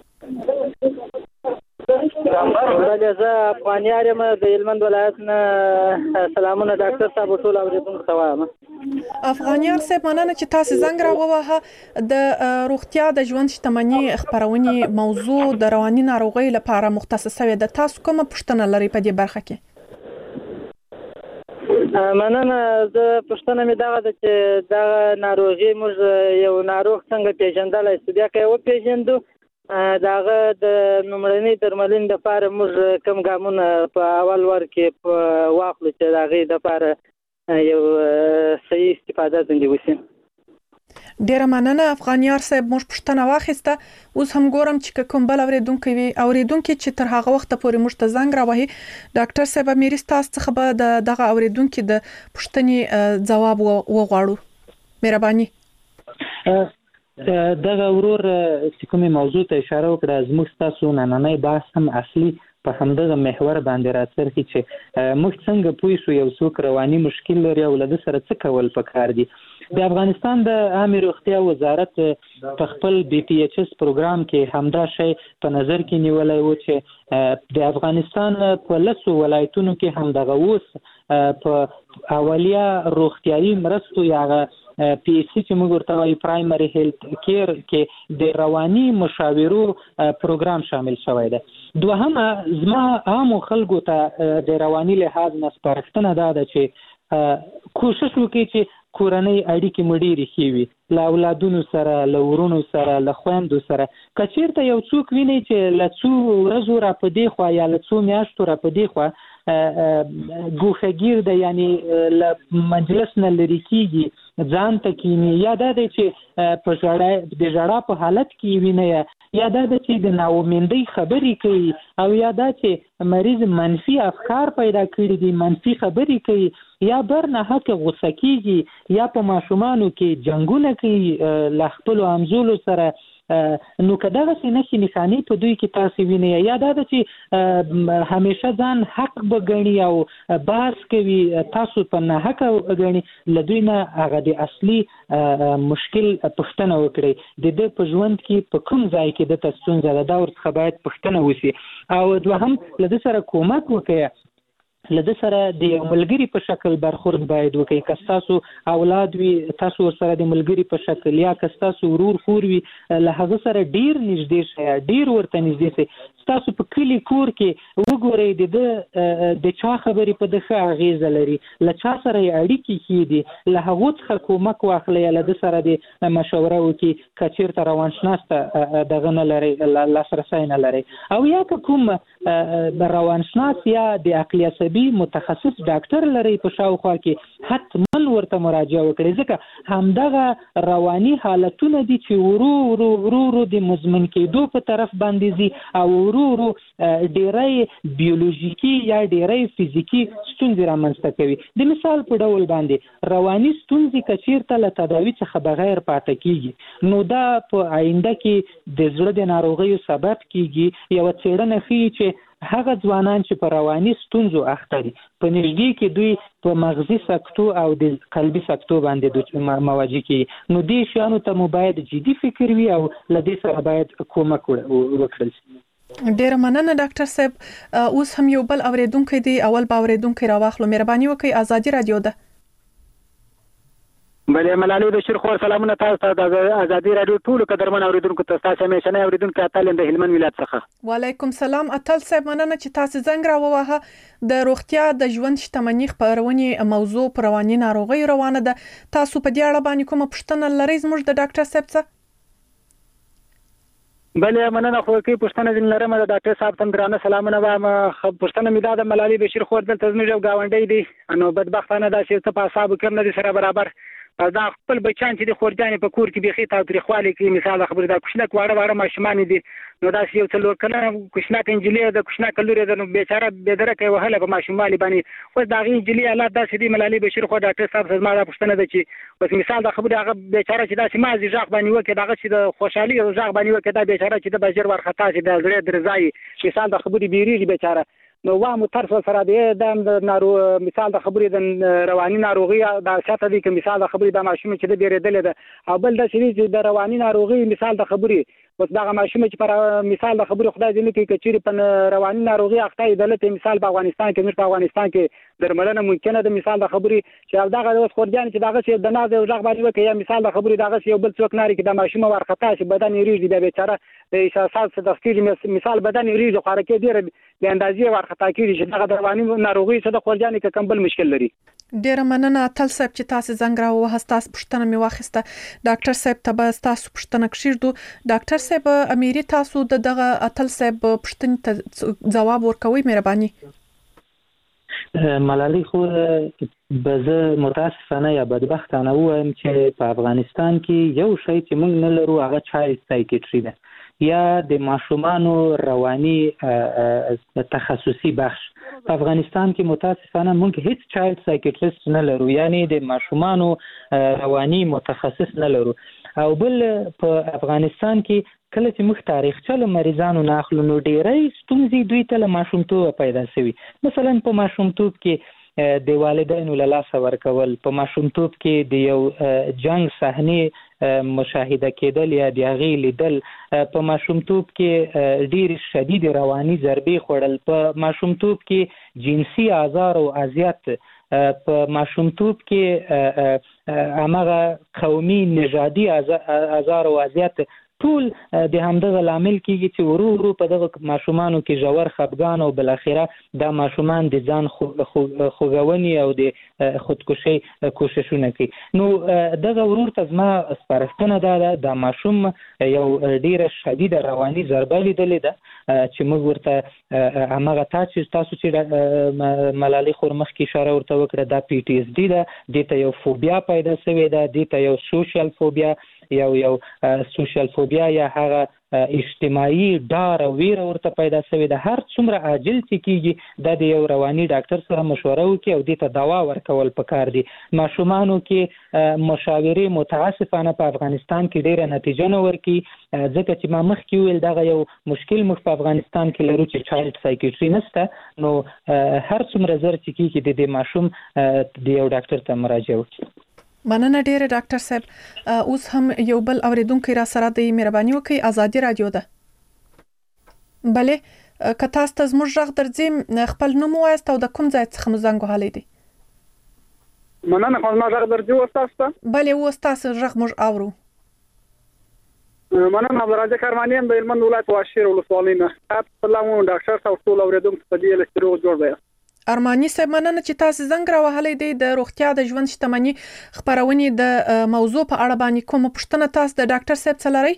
بله زه افغانیار یم د هلمند ولایت نه. سلامونه ډاکټر صاحب ټول اورېدونکو ته وایم. افغانیار صاحب مننه چې تاسو زنګ راووهه. د روغتیا د ژوند شتمنۍ خپرونې موضوع د رواني ناروغیو لپاره مختص شوې ده. تاسو کومه پوښتنه لرئ په دې برخه کې؟ مننه. زه پوښتنه مې دغه ده چې دغه ناروغي موږ یو ناروغ څنګه پیژندلی شو، بیا که یې وپېژندو دغه د لومړنۍ درملنې لپاره موږ کوم ګامونه په اول ور کې واخلو چې د هغې لپاره یو صحیح استفاده څنګه وشي. ډیره مننه افغانیار صاحب، موږ پوښتنه واخیسته. اوس هم ګورم چې کوم بل اورېدونکی وي، اورېدونکي چې تر هغه وخته پورې موږ ته زنګ راوهي. ډاکټر صاحب امیر تاسو څخه به د دغه اورېدونکي د پوښتنې ځواب وغواړو. مهرباني. دغه ورور چې کومې موضوع ته اشاره وکړه، زموږ ستاسو نننی بحث هم اصلي په همدغه محور باندې راڅرخي چې موږ څنګه پوه شو یو څوک رواني مشکل لري او له ده سره څه کول پکار دي. د افغانستان د عامې روغتیا وزارت په خپل بی پی ایچ اس پروګرام کې همدا شی په نظر کې نیولی و چې د افغانستان په لسو ولایتونو کې همدغه اوس په اولیه روغتیایي مرستو یا پی ایچ سی چې موږ ورته وایو پرایمري هیلث کیر کې د رواني مشاورو پروګرام شامل شوی دی. دوهمه زما عامو خلکو ته د رواني لحاظ نه سپارښتنه دا ده چې کوشش وکړي چې کورنۍ اړیکې مو ډېرې ښې وي، له اولادونو سره، له ورونو سره، له خویندو سره. که چېرته یو څوک وینئ چې له څو ورځو را په دې خوا یا له څو میاشتو را په دې خوا ګوښهګیر دی، یعنې له مجلس نه لرې کېږي، ځان ته کینی، یا دا دی چې په ژړا د ژړا په حالت کې ویني، یا دا دی چې د ناامیدۍ خبرې کوي، او یا دا چې مریض منفي افکار پیدا کړي دي، منفي خبرې کوي، یا بر نه حق غوسه کېږي، یا په ماشومانو کې جنګونه کوي له خپلو همزولو سره. نو که دغسې نښې نښانې په دوی کې تاسې وینئ، یا دا ده چې همیشه ځان حق به ګڼي او بحث کوي، تاسو په ناحقه ګڼي، له دوی نه هغه د اصلي مشکل پوښتنه وکړئ، د ده په ژوند کې په کوم ځای کې دته ستونزه ده، دا ورڅخه باید پوښتنه وشي. او دوهم له ده سره کومک وکړئ، له ده سره د یو ملګري په شکل برخورد باید وکړئ. که ستاسو اولاد وي تاسو ورسره د ملګري په شکل، یا که ستاسو ورور خور وي له هغه سره ډیر نږدې شئ، ډیر ورته نږدې شئ. ستاسو په کلي کور کې وګورئ د ده د چا خبرې په ده ښه اغېزه لري، له چا سره یې اړیکې ښې دي، له هغو څخه کومک واخلئ، له ده سره د مشوره وکړي. که چېرته روانشناس ته دغه نه لرئ، لاسرسی نه لرئ، او یا که کوم روانشناس یا د عقلي عصبي متخصص ډاکټر لرئ په شاوخوا کې، حتما ورته مراجعه وکړئ، ځکه همدغه رواني حالتونه دي چې ورو ورو ورو ورو د مزمن کېدو په طرف باندې ځي، او ورو ورو ډېری بیولوژیکي یا ډېری فزیکي ستونزې رامنځته کوي. د مثال په ډول باندې رواني ستونزې که چېرته له تداوي څخه بغیر پاته کېږي، نو دا په آینده کې د زړه د ناروغیو سبب کېږي. یوه څېړنه ښیي چې هغه ځوانان چې په رواني ستونزو اخته دي، په نږدې کې دوی په مغزي سکتو او د قلبي سکتو باندې مواجه کېږي. نو دې شیانو ته مو باید جدي فکر وي او له دې سره باید کومک وکړل شي. ډیره مننه ډاکټر صاحب. اوس هم یو بل اورېدونکی دی، اول به اورېدونکی راواخلو. مهرباني وکړئ، ازادي رادیو ده. بلې ملالۍ بشیر خور، سلامونه تاسو ته د ازادي رادیو ټولو قدرمن اورېدونکو ته، ستاسو همیشنی اورېدونکی اتل یم د هلمند ولایت څخه. وعلیکم سلام اتل صاحب، مننه چې تاسو زنګ راووهه. د روغتیا د ژوند شتمنۍ خپرونې موضوع پر رواني ناروغیو روانه ده. تاسو په دې اړه باندې کومه پوښتنه لرئ زموږ د ډاکټر صاحب څخه؟ بلې مننه خو کې پوښتنه ځینې لرم د ډاکټر صاحب ته درانه سلامونه وایم. پوښتنه مې دا ده، ملالۍ بشیر خور دلته زموږ یو ګاونډی دی، نو بدبختانه داسې څه په اعصابو کې هم نه دي سره برابر. دا خپل بچیان چې د خورجانې په کور کې بیخي تاوتریخوالي کوي. مثال د خبرې دا کوچنک واړه واړه ماشومان دي، نو داسې یو څلور کلنه کوچنک نجلۍ د کوچنک لور ده، نو بیچاره بېدرکه یې وهله په ماشوموالي باندې. اوس د هغې نجلۍ حالات داسې دي ملالۍ بشیر خو ډاکټر صاحب زما دا پوښتنه ده چې اوس مثال د خبرې هغه بیچاره چې داسې مازې غږ باندې وکړي، د هغه چې د خوشحالي غږ باندې وکړي، دا بیچاره چې د به ژر وارخطا شي، د زړه درزایي مثال د خبرې بیریږي بیچاره. نو وامو ترس سره دی د نارو مثال د خبرې د رواني ناروغي د شاته دي، که مثال د خبرې د ماشوم چې د بیرېدلې ده، او بل داسې دي چې د رواني ناروغي مثال د خبرې اوس دغه ماشوم چې پر مثال د خبرې خدای دې نه کړي که چېرې په رواني ناروغي اخته یې دلته مثال په افغانستان کې زموږ په افغانستان کې درملنه ممکنه ده. مثال د خبرې چې او دغه اوس خورجانې چې دغسې د ناز یو غږ باندې وکړي، یا مثال د خبرې دغسې یو بل څوک ناري کې د ماشوم وارخطا شي، بدن یې ریږدي، بیا بیچاره د احساسات صدق کېږي، مثال بدن یې ریږدي، خوارکې ډېره بې اندازې وارخطا کېږي چې دغه د رواني ناروغي څه د خورجانې که کوم بل مشکل لري. ډیره مننه اتل صاحب چې تاسو زنګ راووهه، ستاسو پوښتنه مې واخیسته. ډاکټر صاحب ته به ستاسو پوښتنه کښېږدو. ډاکټر صاحب امیري تاسو د دغه اتل صاحب پوښتنې ته ځواب ورکوئ مهرباني. ملالۍ خو به زه متاسفانه یا بدبختانه ووایم چې په افغانستان کې یو شی چې موږ نه لرو هغه چایلډ سایکیټري ده، یا د ماشومانو رواني تخصصي بخش. په افغانستان کې متاسفانه موږ هیڅ چایلډ سایکیټریست نه لرو، یعنی د ماشومانو رواني متخصص نه لرو. او بل په افغانستان کې کله چې موږ تاریخچه له مریضانو نه اخلو نو ډېری ستونزې دوی ته له ماشومتوبه پیدا شوي. مثلا په ماشومتوب کې د والدینو له لاسه ورکول، په ماشومتوب کې د یو جنگ صحنې مشاهده کېدل یا د هغې لیدل، په ماشومتوب کې ډېرې شدید رواني ضربې خوړل، په ماشومتوب کې جنسي آزار او اذیت، په ماشومتوب کې همغه قومي نژادي آزار او اذیت، ټول د همدغه لامل کېږي چې ورو ورو په دغه ماشومانو کې ژور خفګان او بالاخره دا ماشومان د ځان خوږونې او د خودکشي کوششونه کوي. نو دغه ورور ته زما سپارښتنه دا ده دا ماشوم یو ډېره شدیده رواني ضربه لیدلې ده چې موږ ورته همغه تا چې تاسو چې ملالۍ خور مخکې اشاره ورته وکړه دا پی ټي اس ډي ده، دې ته یو فوبیا پیدا شوې ده، دې ته یو سوشل فوبیا یو یو سوشل فوبیا یا هغه اجتماعي ډار او ویره ورته پیدا شوې ده. هر څومره عاجل چې کېږي دا د یو رواني ډاکټر سره مشوره وکړي او دې ته دوا ورکول پکار دي. ماشومانو کې مشاورې متاسفانه په افغانستان کې ډېره نتیجه نه ورکوي، ځکه چې ما مخکې وویل دغه یو مشکل موږ په افغانستان کې لرو چې چایلډ سایکیټري نشته. نو هر څومره زر چې کېږي د دې ماشوم د یو ډاکټر ته مراجعه وکړي. مننه ډیره ډاکټر صاحب. اوس هم یو بل اوریدونکو را سره د مهرباني وکړئ. ازادي رادیو ده. بله که تاسو ته زموږ غږ درځي خپل نوم ووایاست او د کوم ځای څخه مو زنګ وهلی دی. مننه خو زما غږ درځي اوس تاسو ته؟ بله اوس تاسو غږ موږ اورو. مننه عبدالرازق ارماني یم د هلمند ولایت واشیر ولسوالۍ نه. سلام ډاکټر صاحب ټول اوریدونکو ته دې له روغ جوړ دی. ارماني صاحب مننه چې تاسو زنګ راوهلی دی. د روغتیا د ژوند شتمنۍ خپرونې د موضوع په اړه باندې کومه پوښتنه تاسو د ډاکټر صاحب څه لرئ؟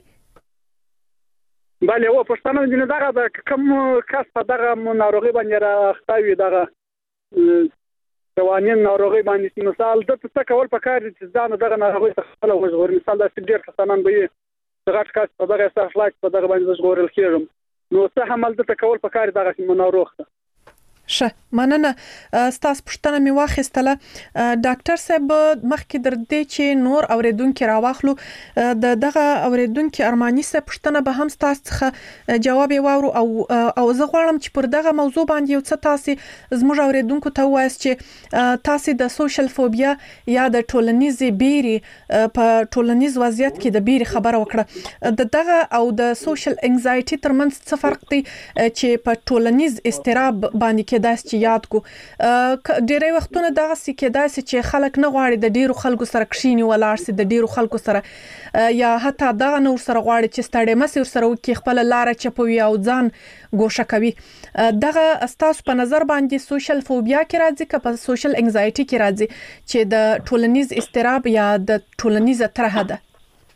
بله و پوښتنه مې دغه ده کوم کس په دغه ناروغي باندې راخته وي، دغه رواني ناروغي باندې مثال ده څه کول پکار دي چې ځان دغه ناروغي څخه خپله وژغوري. مثال داسې ډېر کسانان به وي د غټ کس په دغه احساس لا چې په دغه باندې وژغورل کېږم، نو څه عمل دته کول پکار دي دغه ناروغ ته؟ شه مننه ستاسو پوښتنه مې واخیستله. ډاکټر صاحب مخکې در دې چې نور اوریدونکي راواخلو د دغه اوریدونکي ارماني صاحب پوښتنه به هم ستاسو څخه جواب یې واورو او او زه غواړم چې پر دغه موضوع باندې یو څه تاسو زموږ اوریدونکو ته ووایاست چې تاسو د سوشل فوبیا یا د ټولنیزې بیرې په ټولنیز وضعیت کې د بیرې خبره وکړه. د دغه او د سوشل انزایټي ترمنځ څه فرق دی چې په ټولنیز اضطراب باندې کېدای چې یاد کو ډېری وختونه دغه سې کېدای چې خلک نه غواړي د ډېرو خلکو سره کښیني ولاړ سي، د ډېرو خلکو سره یا حتی دغه نور سره غواړي چې ستړی مسي ورسره وکړي، خپله لاره چپوي او ځان ګوښه کوي. دغه ستاسو په نظر باندې سوشل فوبیا کې راځي که په سوشل انزایټي کې راځي چې د ټولنیز اضطراب یا د ټولنیزه طرحه ده؟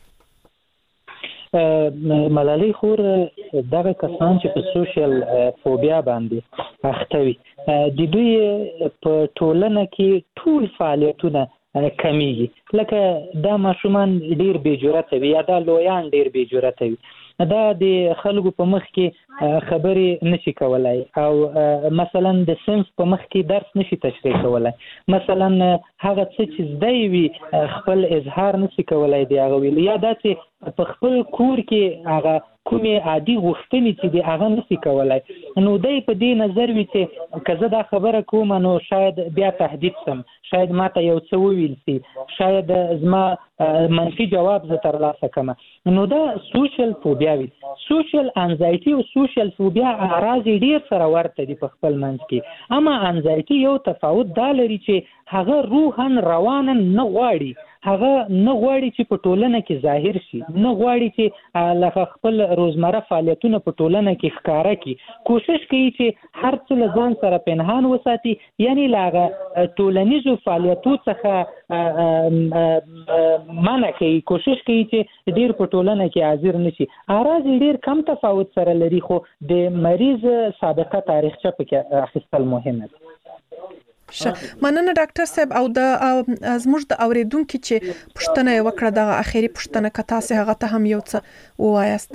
ملالۍ خور دغه کسان چې په سوشل فوبیا باندې اخته وي د دوی په ټولنه کې ټول فعالیتونه کمیږي. لکه دا ماشومان ډیر بې جرأته وي یا دا لویان ډیر بې جرأته وي. دا د خلکو په مخ کې خبرې نشي کولای او مثلا د صنف په مخ کې درس نشي تشریح کولای. مثلا هغه څه چې زده وي خپل اظهار نشي کولای دی هغه ویل یا دا چې په خپل کور کې هغه کومې عادي غوښتنې چې دی هغه نشي کولای. نو دی په دې نظر وي چې که زه دا خبره کوم نو شاید بیا تهدید سم، شاید ماته یو څه وویل سي، شاید زما منفي جواب زه ترلاسه کړم. نو دا سوشل فوبیا وي. سوشل انزایټي او سوشل فوبیا اعراض ډیر سره ورته دي په خپل منځ کې. اما انزایټي یو تفاوت دا لري چې هغه روحن روانن نه غواړي، هغه نه غواړي چې په ټولنه کې ظاهر شي، نه غواړي چې لکه خپل روزمره فعالیتونه په ټولنه کې ښکاره کړي. کوشش کوي چې هر څه له ځان سره پنهان وساتي، یعنی له هغه ټولنیزو فعالیتو څخه منع کوي، کوشش کوي چې ډیر په ټولنه کې حاضر نشي. اعراض ډیر کم تفاوت سره لري خو د مریض سابقه تاریخچه پکې اخیستل مهمه ده. مننه ډاکټر صاحب. او د زموږ د اوریدونکو چې پوښتنه وکړه د اخیری پوښتنه که تاسو هغه ته هم یو څه ووایاست.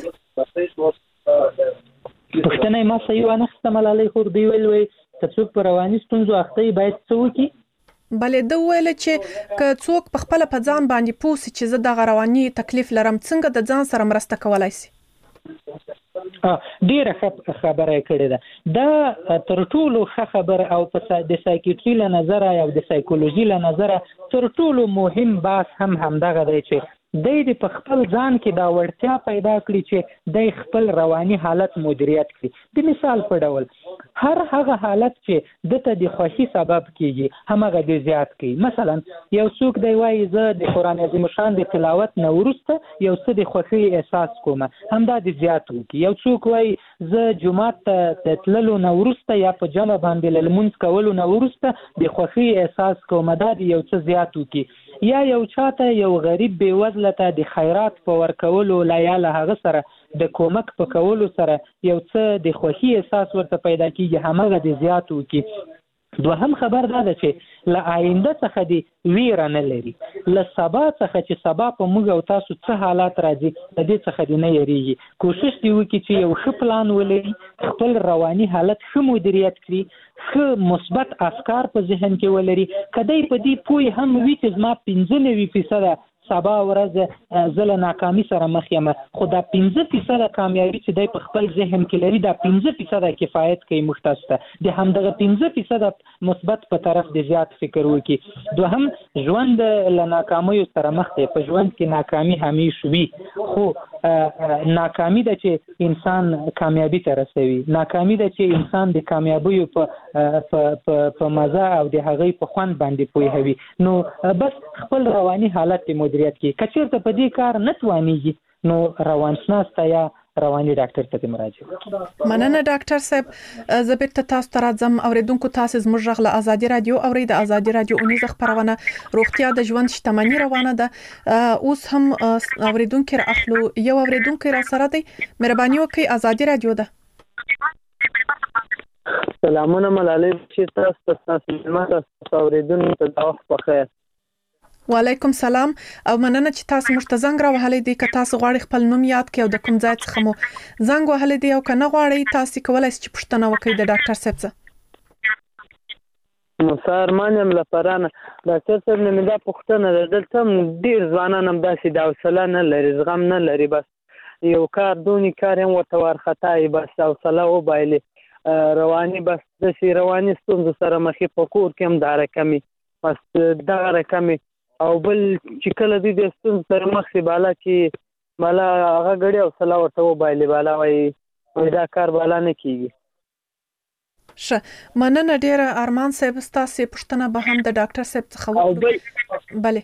پوښتنه ما صحیح ونه خستم ملالۍ خو دی ویل وي چې څوک په رواني ستونزو اخته باید څه وکړي. بلې د ویل چې که څوک په خپل په ځان باندې پوه سي چې زه د رواني تکلیف لرم څنګه د ځان سره مرسته کولای سي. ډیره خبره کړې ده. دا تر ټولو ښه خبره او په د سایکیټري له نظره او د سایکولوژي له نظره تر ټولو مهم بحث هم همدغه دی چې دی د په خپل ځان کې دا وړتیا پیدا کړي چې دی خپل رواني حالت مدیریت کړي. د مثال په ډول هر هغه حالت چې دته د خوښي سبب کیږي همغه د زیات کوي. مثلا یو څوک دی وایي زه د قرآن عظیم شان د تلاوت نه وروسته یو څه د خوښي احساس کوم، همدا د زیات وکړي. یو څوک وایي زه جمعات ته تللو نه وروسته یا په جمع باندې لمونځ کولو نه وروسته د خوښي احساس کوم، دا د یو څه زیات وکړي. یا یو چاته یو غریب بې وزله ته د خیرات په ورکولو لا یا له هغه سره د کومک په کولو سره یو څه د خوښي احساس ورته پیدا کیږي، همغه د زیات وکړي. دوهم خبر دا ده چې له آینده څخه د ویره نه لري، له سبا څخه چې سبا په موږ او تاسو څه حالات راځي د دې څخه د نه یریږي. کوشش دی وکړي چې یو ښه پلان ولري، خپل رواني حالت ښه مدیریت کړي، ښه مثبت افکار په ذهن کې ولري. کدی په دې پوی هم وي چې زما پنځه نوي فیصده سبا ورځ زه له ناکامي سره مخ یم، خو دا پنځه فیصده کامیابي چې دی په خپل ذهن کې لري دا پنځه فیصده کفایت کوي موږ تاسو ته. د همدغه پنځه فیصده مثبت په طرف د زیات فکر وکړي. دوهم ژوند له ناکامیو سره مخ دی. په ژوند کې ناکامي همیشه وي، خو ناکامي ده چې انسان کامیابی ته رسوي، ناکامي ده چې انسان د کامیابیو په په مزه او د هغې په خوند باندې پوهوي. نو بس خپل رواني حالت مدیریت کی. کچیرته په دې کار نه توانیږي نو روانشناس ته یا رواني ډاکټر ته مراجعه وکړئ. مننه ډاکټر صاحب. زه بیرته تاسو ته راځم. اوریدونکو تاسو زموږ غږ له آزادي رادیو اوري. د آزادي رادیو اونیزه خبرونه روغتیا د ژوند شتمنۍ روانه ده. اوس هم اوریدونکو را اخلو. یو اوریدونکو را سره دی. مهرباني وکړئ، آزادي رادیو ده. سلامونه ملالۍ چې تاسو تاسو ماته اوریدونکو ته د وخت په خیر. وعلیکم سلام او مننه چې تاسو موږ ته زنګ راوهلی دی. که تاسو غواړئ خپل نوم یاد کړئ او د کوم ځای څخه مو زنګ وهلی دی او که نه غواړئ تاسو کولای شئ چې پوښتنه وکړئ د ډاکټر صاحب څخه. مسار مانم لپاره ډاکټر صاحب نه دا پوښتنه ده. دلته ډیر ځوانان هم داسې د حوصله نه لري، زغم نه لري، بس یو کار دونی کار هم ورته وارخطایي، بس حوصله وبایلي رواني، بس داسې رواني ستونزو سره مخې په کور کې هم دا رقمي، بس دغه رقمي. او بل چې کله دوی د ستونزو سره مخ شي بالا چې بالا هغه ګړی حوصله ورته وبایلي، بالا وایي دا کار بالا نه کېږي. ښه، مننه ډېره. ارمان صاحب ستاسې پوښتنه به هم د ډاکټر صاحب څخه وکړو. بلې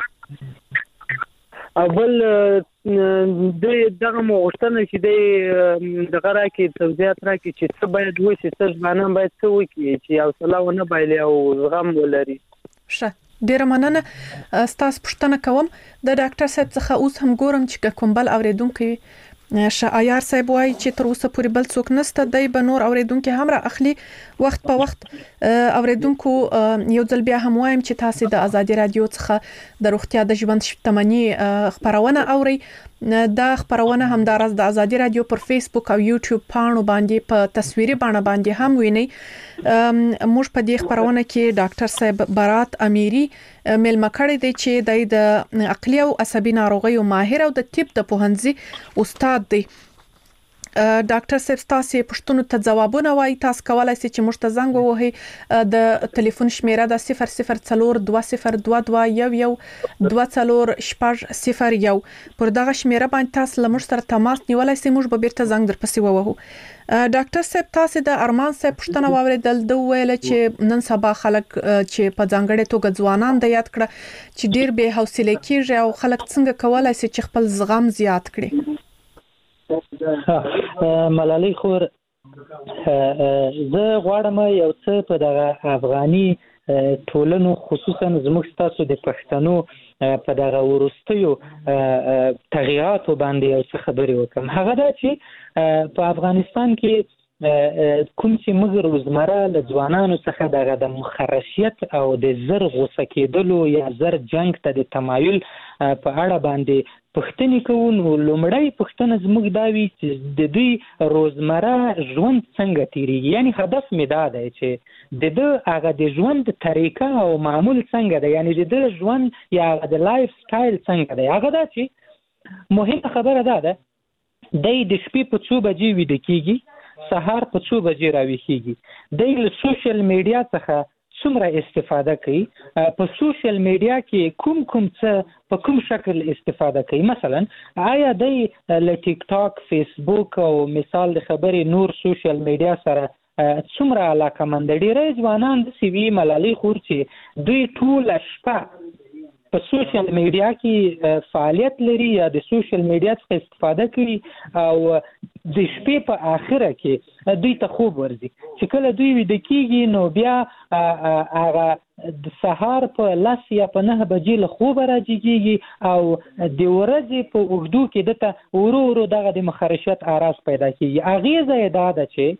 او بل دوی دغه مو غوښتنه چې دی دغه راکړي توضیحات راکړي چې څه باید وشي، څه ځوانان باید څه وکړي چې حوصله ونه بایلي او زغم ولري. ښه، ډېره مننه. ستاسو پوښتنه کوم د ډاکټر صاحب څخه. اوس هم ګورم چې کوم بل اوریدونکي شایار صاحب وایي چې تر اوسه پورې بل څوک نشته، دی به نور اوریدونکو هم را اخلي وخت په وخت. اوریدونکو یو ځل بیا هم وایم چې تاسو د ازادي رادیو څخه د روغتیا د ژوند شتمنۍ خبرونه اوري. دا خبرونه همدارس د ازادي رادیو پر فیسبوک او یوټیوب پاڼو باندې په تصویري بڼه باندې هم ویني. موږ په دې خبرونه کې ډاکټر صاحب برات امیری ملما کړی دی چې د عقلي او عصبي ناروغیو ماهر او د طب د پوهنځي استاد دی. ډاکټر صاحب تاسو پښتنو ته ځوابونه وایي، تاسو کولای شئ چې موږ ته زنګ ووهئ. د ټلیفون شمیره د صفر صفر څلور دوه صفر دوه دوه یو یو دوه څلور شپږ صفر یو پر دغه شمیره باندې تاسو له موږ سره تماس نیولای شئ، موږ به بیرته زنګ درپسې ووهو. ډاکټر صاحب تاسو د ارمان صاحب پښتنه واوریدل، د ویل چې نن سبا خلک چې په ځانګړې توګه ځوانان د یاد کړه چې ډیر به حوصله کیږي او خلک څنګه کولای شي چې خپل زغم زیات کړي. ملالۍ خور زه غواړم یو څه په دغه افغاني ټولنو خصوصا زموږ تاسو د پښتنو په دغه ورستیو تغییراتو باندې یو څه خبرې وکړم. هغه دا چې په افغانستان کې کوم چې موږ روزمره له ځوانانو څخه دغه د مخرشیت او د زر غوسه کېدلو یا زر جنگ ته د تمایل په اړه باندې پښتنې کوو، نو لومړی پښتنه زموږ دا وي چې د دوی روزمره ژوند څنګه تیریږي. یعنی هدف مې دا دی چې د ده هغه د ژوند طریقه او معمول څنګه دی، یعنی د ده ژوند یا هغه د لایف سټایل څنګه دی. هغه دا چې مهمه خبره دا ده دی د شپې په څو بجې ویده کېږي، سهار په څو بجې راویښېږي، دی له سوشل میډیا څخه څومره استفاده کوي، په سوشل میډیا کې کوم کوم څه په کوم شکل استفاده کوي. مثلا آیا دی له ټیک ټاک، فیسبوک او مثال د خبرې نور سوشل میډیا سره څومره علاقه مند. ډېری ځوانان داسې وي ملالۍ خور چې دوی ټوله شپه په سوشل میډیا کې فعالیت لري یا د سوشل میډیا څخه استفاده کوي او د شپې په آخره کې دوی ته خوب ورځي. چې کله دوی ویده کېږي نو بیا هغه د سهار په لس یا په نه بجې له خوبه راجګېږي او د ورځې په اوږدو کې دته ورو ورو دغه د مخرشیت آراز پیدا کېږي. اغېزه یې دا ده چې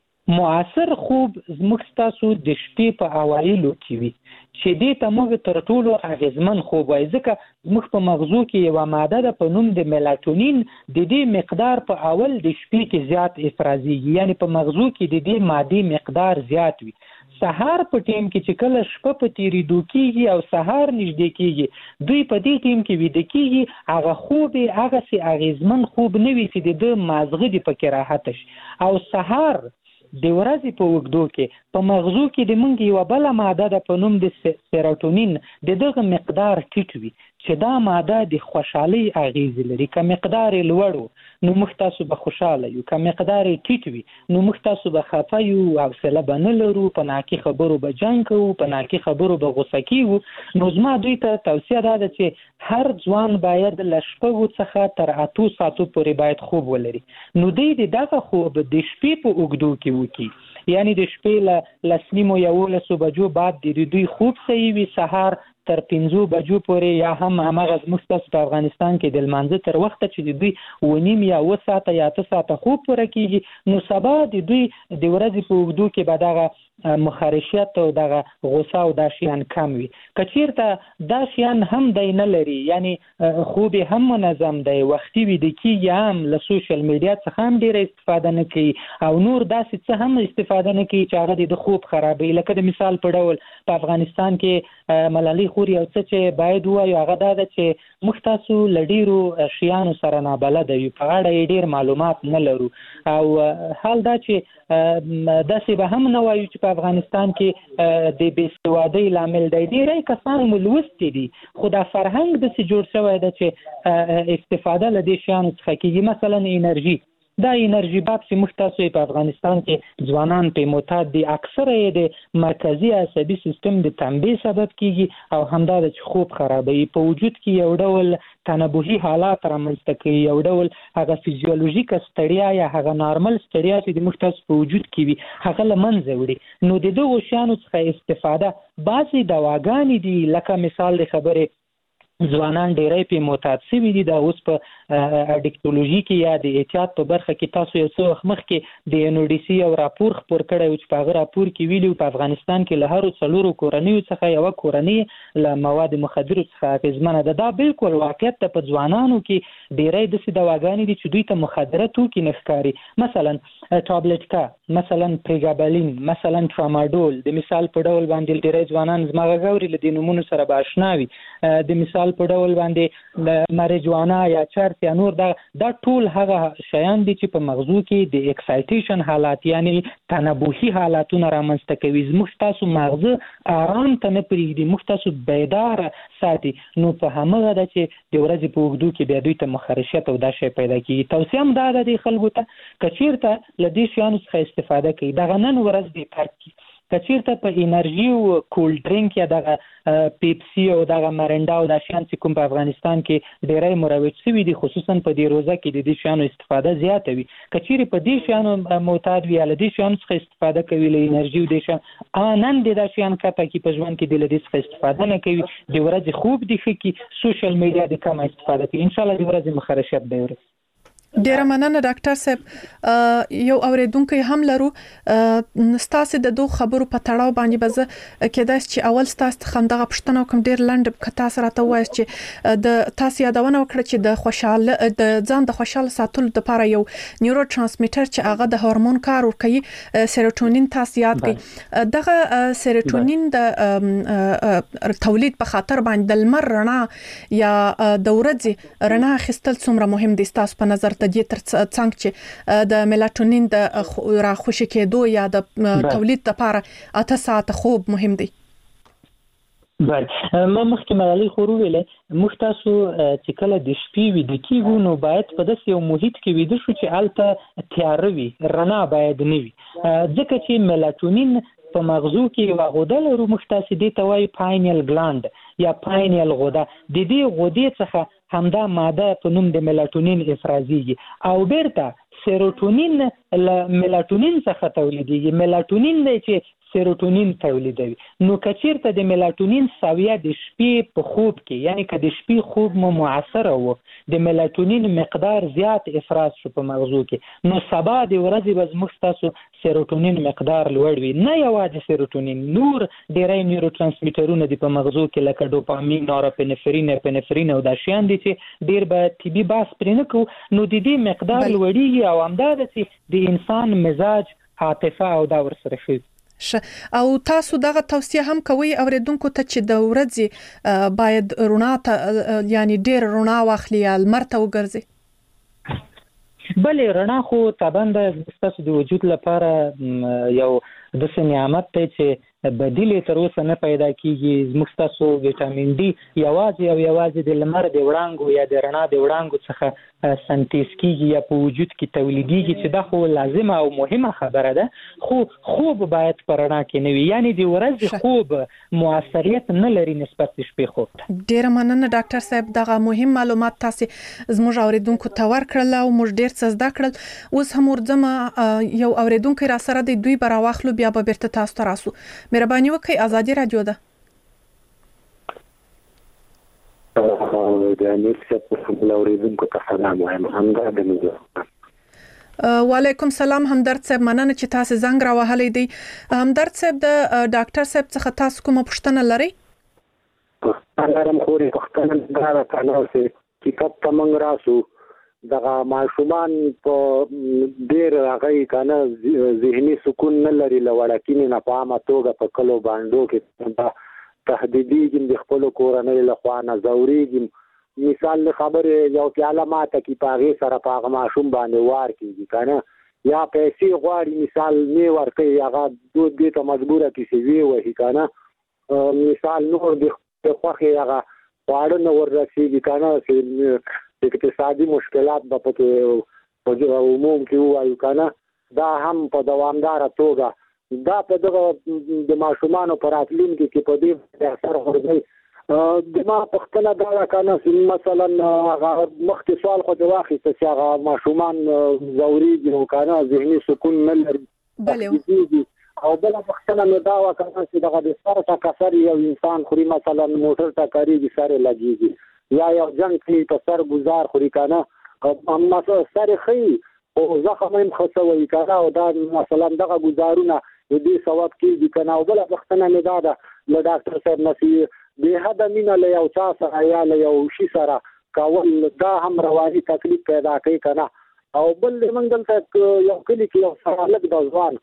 معاصر خوب زموږ ستاسو د شپې په اوایلو کې وي چې دې ته موږ تر ټولو اغېزمن خوب وایي، ځکه زموږ په مغزو کې یوه ماده ده په نوم د میلاټونین، د دې مقدار په اول د شپې کې زیات افرازیږي، یعنی په مغزو کې د دې مادې مقدار زیات وي. سهار په ټیم کې چې کله شپه په تیریدو کېږي او سهار نږدې کېږي، دوی په دې ټیم کې ویده کېږي، هغه خوب یې هغسې اغېزمن خوب نه وي چې د ده مازغه دې پکې راحته شي. او سهار د ورځې په اوږدو کې په مغزو کې د موږ یوه بله ماده ده په نوم د سیروټونین، د دغه مقدار ټیټ وي چې دا ماده د خوشحالۍ اغېزې لري. که مقدار یې لوړ و نو موږ تاسو به خوشحاله یو، که مقدار یې ټیټ وي نو موږ تاسو به خفه یو، حوصله به نه لرو، په ناکي خبرو به جنګ کوو، په ناکي خبرو به غوسه کېږو. نو زما دوی ته توصیه دا ده چې هر ځوان باید له شپږو څخه تر اتو ساعتو پورې باید خوب ولري. نو دوی د دغه خوب د شپې په اوږدو کې وکړي، یعنی د شپې له لس نیمو یولسو بجو بعد د دوی خوب صحیح وي، سهار تر پنځو بجو پورې یا هم هماغه زموږ ستاسو په افغانستان کې د لمانځه تر وخته چې د دوی اوه نیم یا اوه ساعته یا اته ساعته خوب پوره کېږي، نو سبا د دوی د ورځې په اوږدو کې به دغه مخرشیت او دغه غوسه او دا شیان کم وي. که چېرته دا شیان هم دی نه لري، یعنی خوب یې هم منظم دی، وختي ویده کېږي، هم له سوشل میډیا څخه هم ډېره استفاده نه کوي او نور داسې څه هم استفاده نه کوي چې هغه د خوب خرابوي. لکه د مثال په ډول په افغانستان کې ملالۍ خور یو څه چې باید ووایو هغه دا ده چې موږ تاسو له ډېرو شیانو سره نابلده یو، په اړه یې ډېر معلومات نه لرو. او حال دا چې داسې به هم نه وایو چې په افغانستان کې د بېسوادۍ لامل دی. ډېری کسان مو لوستي دي خو دا فرهنګ داسې جوړ شوی ده چې استفاده له دې شیانو څخه کېږي. مثلا انرژي، دا انرژي باب چې موږ تاسو په افغانستان کې ځوانان پې معتاد دي، اکثره یې د مرکزي عصبي سیستم د تنبیه سبب کېږي او همدا ده چې خوب خرابوي. په وجود کې یو ډول تنبهي حالات رامنځته کوي، یو ډول هغه فیزیولوژیکه ستړیا یا هغه نارمل ستړیا چې د موږ تاسو په وجود کې وي هغه له منځه وړي. نو د دغو شیانو څخه استفاده، بعضې دواګانې دي لکه مثال د خبرې ځوانان ډېری په معتاد شوي دي. دا اوس په اډیکټولوژي کې یا د احتیاط په برخه کې تاسو یو څه وخت مخکې د ان او ډي سي یو راپور خپور کړی و چې په هغه راپور کې ویلي په افغانستان کې له هرو څلورو کورنیو څخه یوه کورنۍ له مواد مخدرو څخه اغېزمنه ده. دا بالکل واقعیت ده. په ځوانانو کې ډېری داسې دواګانې دي چې دوی ته مخدره توکي نه ښکاري. مثلا ټابلیټکا، مثلا پریګابالین، مثلا ټراماډول. د مثال په ډول باندې ډېری ځوانان زما غږ اوري له دې نومونو سره به اشنا وي. د مثال په ډول باندې ماریجوانا یا چرس یا نور دا دا ټول هغه شیان دي چې په مغزو کې د اکسایټیشن حالات یعنی تنبوهي حالاتونه رامنځته کوي. زموږ تاسو مغزه آرام ته نه پرېږدي، موږ تاسو بیدار ساتي. نو په همغه ده چې د ورځې په اوږدو کې بیا دوی ته مخرشیت او دا شی پیدا کېږي. توصیه هم دا ده د خلکو ته که چېرته له دې شیانو څخه استفاده کوي دغه نن ورځ دې ترک کړي. که چېرته په انرژي او کولډ ډرینک یا دغه پیپسي او دغه مرنډا او دا شیان چې کوم په افغانستان کې ډېری مروج شوي دي خصوصا په دې روزه کې د دې شیانو استفاده زیاته وي. که چېرې په دې شیانو معتاد وي یا له دې شیانو څخه استفاده کوي له انرژي او دې شیان نن د دا شیان کته کې په ژوند کې د له دې څخه استفاده نه کوي، د ورځې خوب دې ښه کړي، سوشل میډیا د کمه استفاده کوي، انشاءالله د ورځې مخرشیت به ورسي. ډیره مننه ډاکټر صاحب. یو اوریدونکو هم لرو ستاسو د دوه خبرو په تړاو باندې بزه کېدای چې اول ستاسو خندغه پښتنه کوم ډیر لنډ کتا سره ته وایي چې د تاسو یادونه وکړه چې د خوشاله د ځان د خوشاله ساتلو لپاره یو نیورو ترانسمیټر چې هغه د هورمون کار ورکوي سیروټونین تاسو یاد کړئ. دغه سیروټونین د تولید په خاطر باندې د لمر رڼا یا د ورځې رڼا اخیستل څومره مهم دي تاسو په نظر د دې تر څنګ چې د میلاټونین د راخوشي کېدو یا د تولید لپاره اته ساعت خوب مهم دی؟ بله، ما مخکې ملالۍ خو وویلې موږ تاسو چې کله د شپې ویده کېږو نو باید په داسې یو محیط کې ویده شو چې هلته تیاره وي، رڼا باید نه وي، ځکه چې میلاټونین په مغزو کې یوه غده لرو موږ تاسې دې ته وایي پاینیل ګلاند یا پاینیل غده. د دې غدې څخه همدا ماده په نوم د میلاټونین افرازیږي او بیرته سیروټونین له میلاټونین څخه تولیدېږي. میلاټونین دی چې سیروټونین تولیدوي. نو که چېرته د میلاټونین سویه د شپې په خوب کې یعنی که د شپې خوب مو معاصره و د میلاټونین مقدار زیات افراز شو په مغزو کې نو سبا د ورځې به زموږ ستاسو سیروټونین مقدار لوړ وي. نه یوازې سیروټونین، نور ډېری نیورو ترانسمیټرونه دي په مغزو کې لکه ډوپامین، نورپینفرین، اپینفرین او دا شیان دي چې ډېر به طبي بحث پرې نه کوو. نو د دې مقدار لوړېږي او همدا ده چې د انسان مزاج، عاطفه او دا ورسره ښه. او تاسو دغه توصیه هم کوي اوریدونکو ته چې د ورځې باید رڼا ته یعنی ډېر رڼا واخلي یا لمر ته وګرځي؟ بلې رڼا خو طبعا د ستاسو د وجود لپاره یو داسې نعمت دی چې بدیل تر اوسه نه پیدا کیږي. زموږ ستاسو ویټامین ډي یوازې او یوازې د لمر د وړانګو یا د رڼا د وړانګو څخه سنتیز کیږي یا په وجود کې تولیدېږي چې دا خو لازمه او مهمه خبره ده. خو خوب باید په رڼا کې نه وي، یعنی د ورځې خوب موثریت نه لري نسبت د شپې خوب ته. ډېره مننه ډاکټر صاحب، دغه مهم معلومات تاسو زموږ اوریدونکو ته ورکړل او موږ ډېر څه زده کړل. اوس هم ورځم یو اوریدونکو را سره د دوی برا واخلو بیا به بیرته تاسو ته راسو. مهرباني وکړئ، ازادي رادیو ده. د امیر صاحب په اوریدونکو ته سلام وایم. همدرد مزه وعلیکم سلام همدرد صاحب، مننه چې تاسو زنګ را وهلی دی. همدرد صاحب د ډاکټر صاحب څخه تاسو کومه پوښتنه لرئ؟ پوښتنه لرم خو پوښتنه دا ده چې کتاب ته موږ راسو دغه ماشومان په ډېر هغه کنه ذهني سکون نه لري له وړکینې نه په عامه توګه په کلو بانډو کې تهدیدېږي د خپلو کورنۍ له خوا نه ځورېږي. مثال له خبرې یو پیاله ماته کې په هغې سره په هغه ماشوم باندې وار کېږي که نه یا پیسې غواړي مثال نه ورکوي هغه دود دې ته مجبوره کړي چې ویې وهي که نه مثال نور د خوښې هغه خواړه نه وررسېږي که نه چې اقتصادي مشکلات به پکې په عموم کې ووایو که نه دا هم په دوامداره توګه دا په دغه د ماشومانو په راتلونکي کې په دې اثر غورځوي. د ما پوښتنه دا ده که نه مثلا هغه مخکې سوال خو دې واخیسته چې هغه ماشومان ځورېږي او که نه ذهني سکون نه لري او بل پښتنه مې دا وکړه چې دغه د سر ټکر یو انسان خوري مثلا موټر ټکرېږي سر لګېږي یا یو جنګ کې په سر گزار خوري کنه اما سر خې او زخم هم خصوي کنه او دا مثلا دغه گزارونه دې ثواب کېږي کنه او بل پښتنه مې دا ده له ډاکټر صاحب نصیحت به حد مینه له یو چا سره یا له یو شي سره کول دا هم رواني تکلیف پیدا کوي کنه او بل موږ دلته یو کلی کې یو سره لګ د ځوان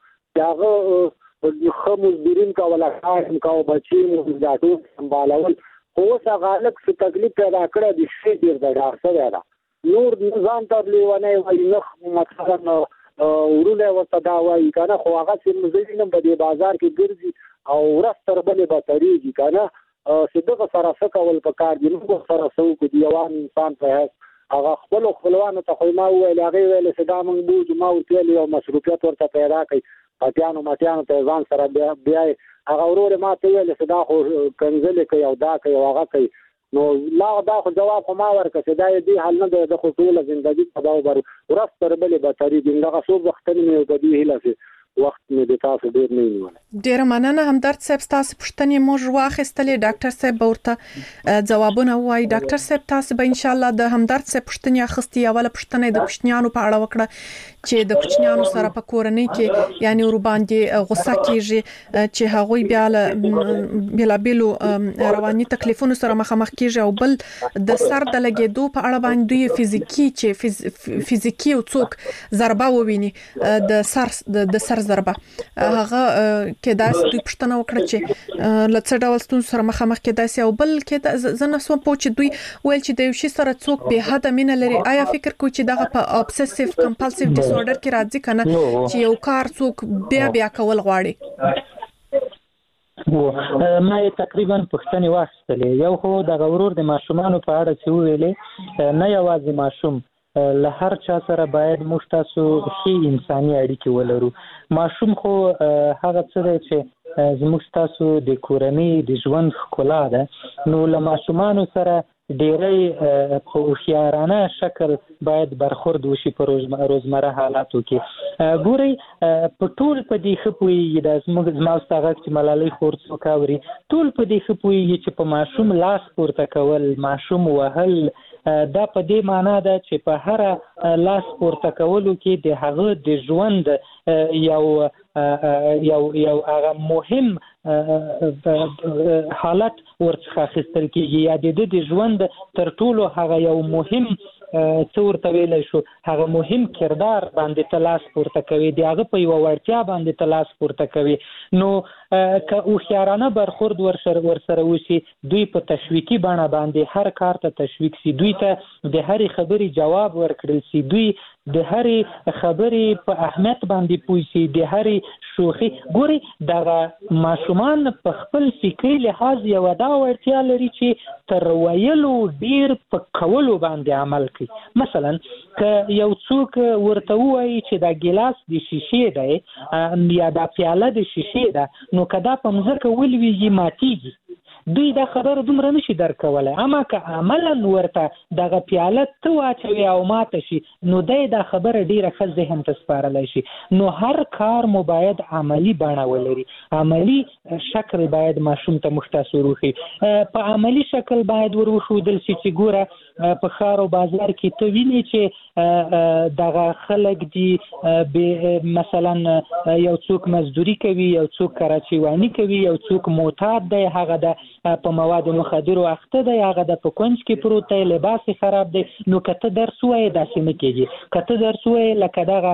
هغه خمس بیرین کا ولا کارم کا بچی مو ځاتو سمبالول خو څنګه غالک څه تکلیف پیدا کړی د شي ډیر د ډاکټر دا نور نظام ته لیونه وي نخ مثلا ورونه ورته دا وایي کنه خو هغه چې مزینم په دې بازار کې ګرځي او ورستر بلې به تریږي کنه صدقه سره فکول په کار دی نو سره سو کو دی یوان انسان په هغه خپل خپلوانو ته خو ما ویل هغه ویل چې دا موږ بوج ما ورته یو مصروفیت ورته پیدا کړي پاتیانو ماتیانو ته ځان سره بیا بیا هغه ورور ما ته ویل چې دا خو کنځل کوي او دا کوي هغه کوي نو لا دا خو جواب ما ورکړ چې دا دې حل نه د خو ټول ژوندۍ په دا ور ورستر بلې بطري دغه څو وخت نه په دې هله وخت مې د تاسو ډیر نه نیول ډیر مننه همدرد صاحب تاسو پوښتنې موږ واخیستلې ډاکټر صاحب ورته ځوابونه وایي ډاکټر صاحب تاسو به ان شاء الله د همدرد صاحب پوښتنې اخستې اوله پوښتنه د کوچنیانو په اړه وکړه چې د کوچنیانو سره په کورنۍ کې یعنی ور باندې غوسه کیږي چې هغوی بیا له بلا بیلو رواني تکلیفونو سره مخامخ کیږي او بل د سر د لګېدو په اړه باندې دوی فزیکی چې فزیکی او څوک ضربه وویني د سر د سر ضربه هغه کې داسې دوی پښتنه وکړه چې لڅ ډول ستونزو سره مخامخ کېدای او بل کې زنه سو په چې دوی ویل چې د یو شي سره څوک به حد مینه لري آیا فکر کوي چې دغه په obsessive compulsive disorder کې راځي کنه چې یو کار څوک بیا بیا کول غواړي ما تقریبا پښتنې واخیستلې یو خو د غورور د ماشومانو په اړه چې ویلې نه یوازې ماشوم له هر چا سره باید موږ تاسو شي انساني اړیکې ولرو ماشوم خو هغه څه دی چې زموږ تاسو د کورنۍ د ژوند ښکلا ده نو له ماشومانو سره ډېری په هوښیارانه شکل باید برخورد وشي په روزمره حالاتو کې ګورئ په ټول په دې ښه پوهېږي دا زموږ زما ستا غږ چې ملالۍ خور څوک اوري ټول په دې ښه پوهېږي چې په ماشوم لاس پورته کول ماشوم وهل دا په دې معنا ده چې په هر لاس پورته کولو کې د هغه د ژوند یو یو یو هغه مهم حالت ورڅخه اخیستل کېږي یا د د ژوند تر ټولو هغه یو مهم څه ورته ویلی شو هغه مهم کردار باندې ته لاس پورته کوي د هغه په یوه وړتیا باندې ته لاس پورته کوي نو که هوښیارانه برخورد ورسره وشي دوی په تشویقي بڼه باندې هر کار ته تشویق سي دوی ته د هرې خبرې جواب ورکړل سي دوی د هرې خبرې په اهمیت باندې پوه سي د هرې شوخي ګوري دغه ماشومان په خپل فکري لحاظ یوه دا وړتیا لري چې تر ویلو ډیر په کولو باندې عمل کوي مثلا که یو څوک ورته ووایي چې دا ګیلاس د شیشې دی یا دا پیاله د شیشې ده نو که دا په مځکه ولویږي ماتیږي دوی دا خبره دومره نشي درک کولی اما که عملا ورته دغه پیاله ته واچوي او ماته شي نو دی دا خبره ډیره ښه ذهن ته سپارلی شي نو هر کار مو باید عملی بڼه ولري عملی شکل باید ماشوم ته موږ تاسو وروښي په عملی شکل باید ور وښودل شي چې ګوره په ښار او بازار کې ته وینې چې دغه خلک دي مثلا یو څوک مزدوري کوي یو څوک کراچیواني کوي یو څوک معتاد دی هغه د په موادو مخدرو اخته دی هغه د په کونج کې پروت دی لباس یې خراب دی نو که ته درس ووایې داسې نه کېږي که ته درس ووایې لکه دغه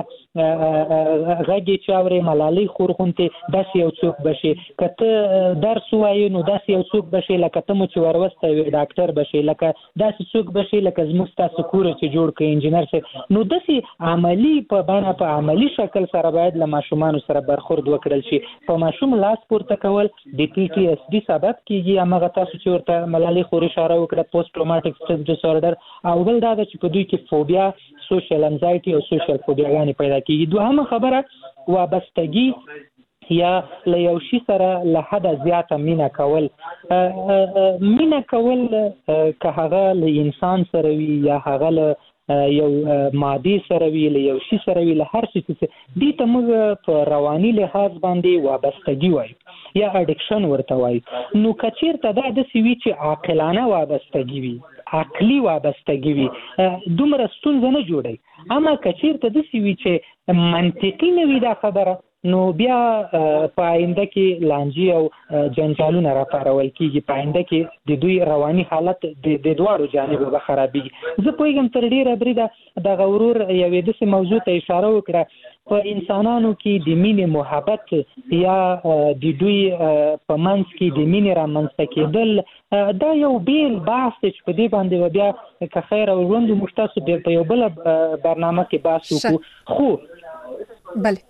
غږ یې چې اورې ملالۍ خور غوندې داسې یو څوک به شي که ته درس ووایې نو داسې یو څوک به شي لکه ته مو چې وروستی وې ډاکټر به شي لکه داسې څوک به شي لکه زموږ ستاسو کوره چې جوړ کړي انجینر صاحب نو داسې عملي په بڼه په عملي شکل سره باید له ماشومانو سره برخورد وکړل شي په ماشوم لاس پورته کول د پی ټي اس ډي سبب کېږي همغه تاسو چې ورته ملالۍ خور اشاره وکړه پوسټ ټروماټیک سټرس ډیسارډر او بل دا ده چې په دوی کې فوبیا سوشل انزایټي او سوشل فوبیاګانې پیدا کېږي دوهمه خبره وابستګي یا له یو شي سره له حده زیاته مینه کول مینه کول که هغه له انسان سره وي یا هغه له یو مادي سره وي له یو شي سره وي له هر شي څه دې ته موږ په رواني لحاظ باندې وابستګي وایو یا اډکشن ورته وایو. نو که چېرته دا داسې وي چې عاقلانه وابستګي وي عقلي وابستګي وي دومره ستونزه نه جوړوي، اما که چېرته داسې وي چې منطقي نه وي دا خبره نو بیا په آینده کې لانجې او جنجالونه راپارول کېږي، په آینده کې د دوی رواني حالت د دواړو جانبو به خرابېږي. زه پوهېږم تر ډېره بریده دغه ورور یوې داسې موضوع ته اشاره وکړه په انسانانو کې د مینې محبت یا د دوی په منځ کې د مینې رامنځته کېدل دا یو بیل بحث دی چې په دې باندې به بیا که خیر او ژوند موږ تاسو په یو بله برنامه کې بحث وکړو. خو بله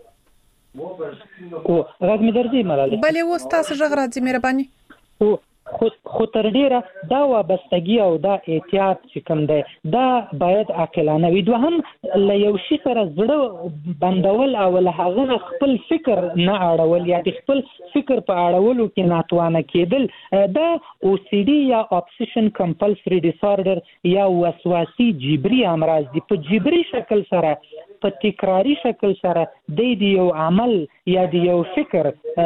او غږ مې درځي ملالۍ؟ بله اوس تاسو غږ راځي مهرباني. او خو خو تر ډیره دا وابستګي او دا احتیاط چې کوم دی دا باید عاقلانه وي. دوهم له یو شي سره زړه بندول او له هغه خپل فکر نه اړول یا د خپل فکر په اړولو کې ناتوانه کېدل دا او سی ډي یا اپسیشن کمپلسري ډیساردر یا وسواسي جبري امراض دي. په جبري شکل سره په تکراری شکل سره د یو عمل یا د یو فکر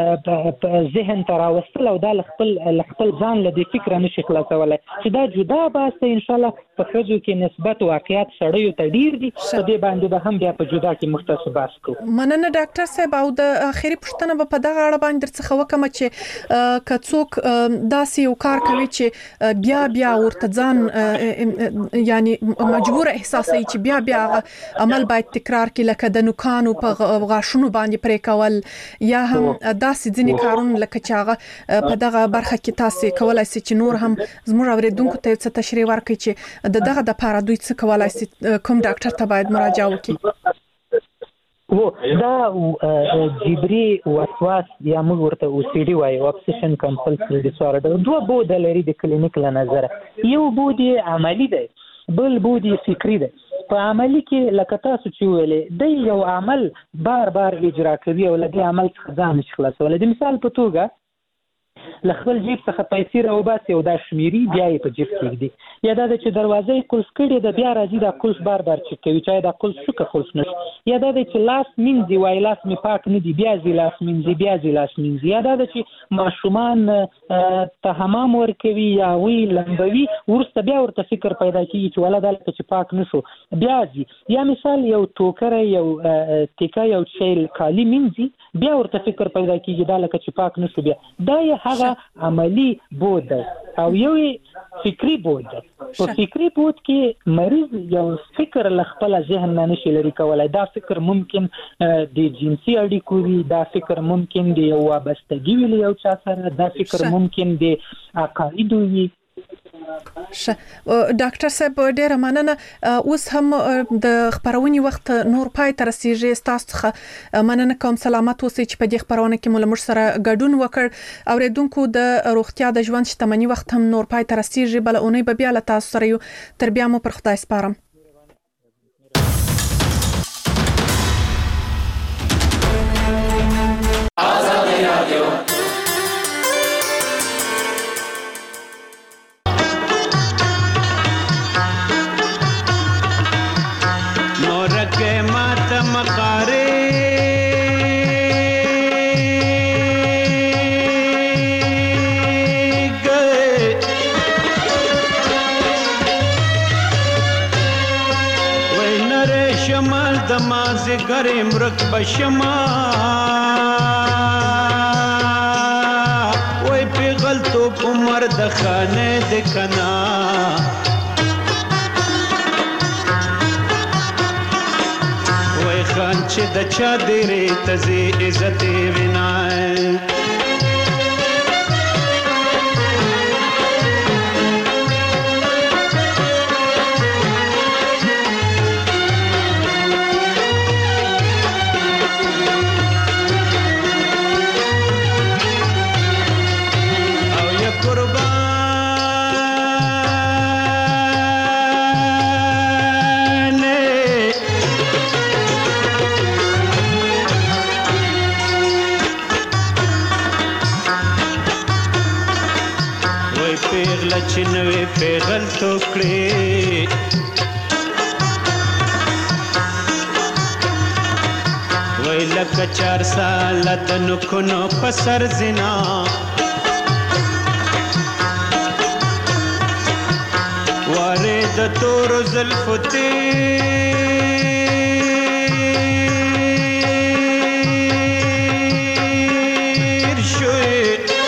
په ذهن ته راوستل او دا خپل خپل ځان له دې فکره نشي خلاصولی چې دا جدا بحث دی. انشاءالله په ښځو کې نسبت واقعیت سړیو ته ډېر دي، په دې باندې به هم بیا په جدا کې مختص بحث کوو. مننه ډاکټر صاحب. او د اخري پوښتنه به په دغه اړه باندې درڅخه وکړم چې که څوک داسې یو کار کوي چې بیا بیا ورته ځان یعنی مجبور احساسوي چې بیا بیا عمل باید تکرار کړي لکه د نوکانو په غاښونو باندې پرې کول یا هم داسې ځینې کارونه لکه چې هغه په دغه برخه کې تاسو کولای شئ چې نور هم زموږ اوریدونکو ته څه تشریح ورکړي چې د دغه د لپاره دوی څه کولای شي، کوم ډاکټر ته باید مراجعه وکړي؟ و دا جبري وسواس یا موږ ورته او سی ډي وایو اپسیشن کمپلسري ډیساردر دوه بود لري د کلینیک له نظره. یو بود عملی دی بل بود فکری دی. په عملی کې لکه تاسو چې ویلې د یو عمل بار بار اجرا کوي او له دې عمل څخه ځان نشي خلاصولی. د مثال په توګه له خپل جیب څخه پیسې راوباسي او دا شمیري بیا یې په جیب کې ږدي، یا دا چې دروازه یې قلف کړې ده بیا راځي دا قلف بار بار چک کوي چې دا قلف شو که قلف نشي، یا دا چې لاس مینځي وایي لاس مې پاک نه دي بیا ځي لاس مینځي بیا ځي لاس مینځي، یا دا چې ماشومان ته حمام ورکوي یا وی لمبوي وروسته بیا ورته فکر پیدا کېږي چې ولا دا چې پاک نشو بیا ځي، یا مثال یو ټوکره یو تیکه یو شی کالي مینځي بیا ورته فکر پیدا کېږي دا لکه چې پاک نشو بیا. دا یې هغه عملی بود ده او یو فکری بود ده. په فکری بود کې مریض یو فکر له خپل ذهن نه نشي لري کولای. دا فکر ممکن د جنسي اړیکو وي، دا فکر ممکن د یو وابستګي وي له یو چا سره، دا فکر ممکن د عقایدو وي. ش ډاکټر صاحب ډیره مننه. اوس هم د خبرونې وخت نور پای ته رسیږي، تاسو څخه مننه کوم. سلامت اوسئ چې په دې خبرونه کې مول مر سره ګډون وکړ. اوریدونکو د روغتیا د ژوند شتمنۍ وخت هم نور پای ته رسیږي، بل اونۍ به بیا له تاسو سره یو. تر بیا مو پر خدای سپارم. آزادي رادیو گرم رک بشما وای پیغل تو عمر د خانه د کنا وای خان چې د چا ډېرې تزي عزت وینای پیغل ټوکړې وای لکه چار ساله د نکونو په سر زنا وارې د تورو زلفو تیر شوې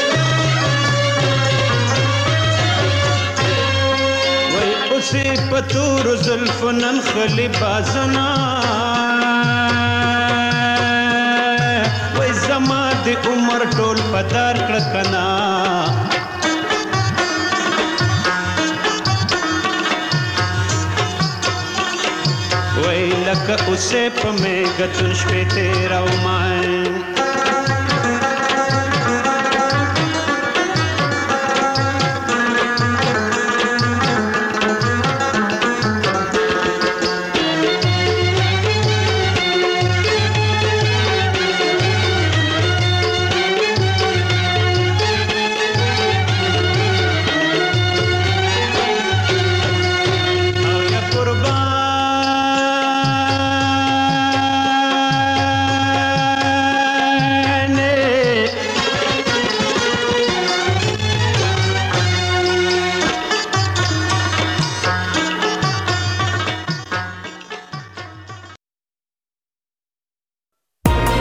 وای اوسې په تورو زلفو نن خلي بازونه زما د عمر ټول پدار کړه کنا وای لکه اوسه په میګتون شپې تیرا ومای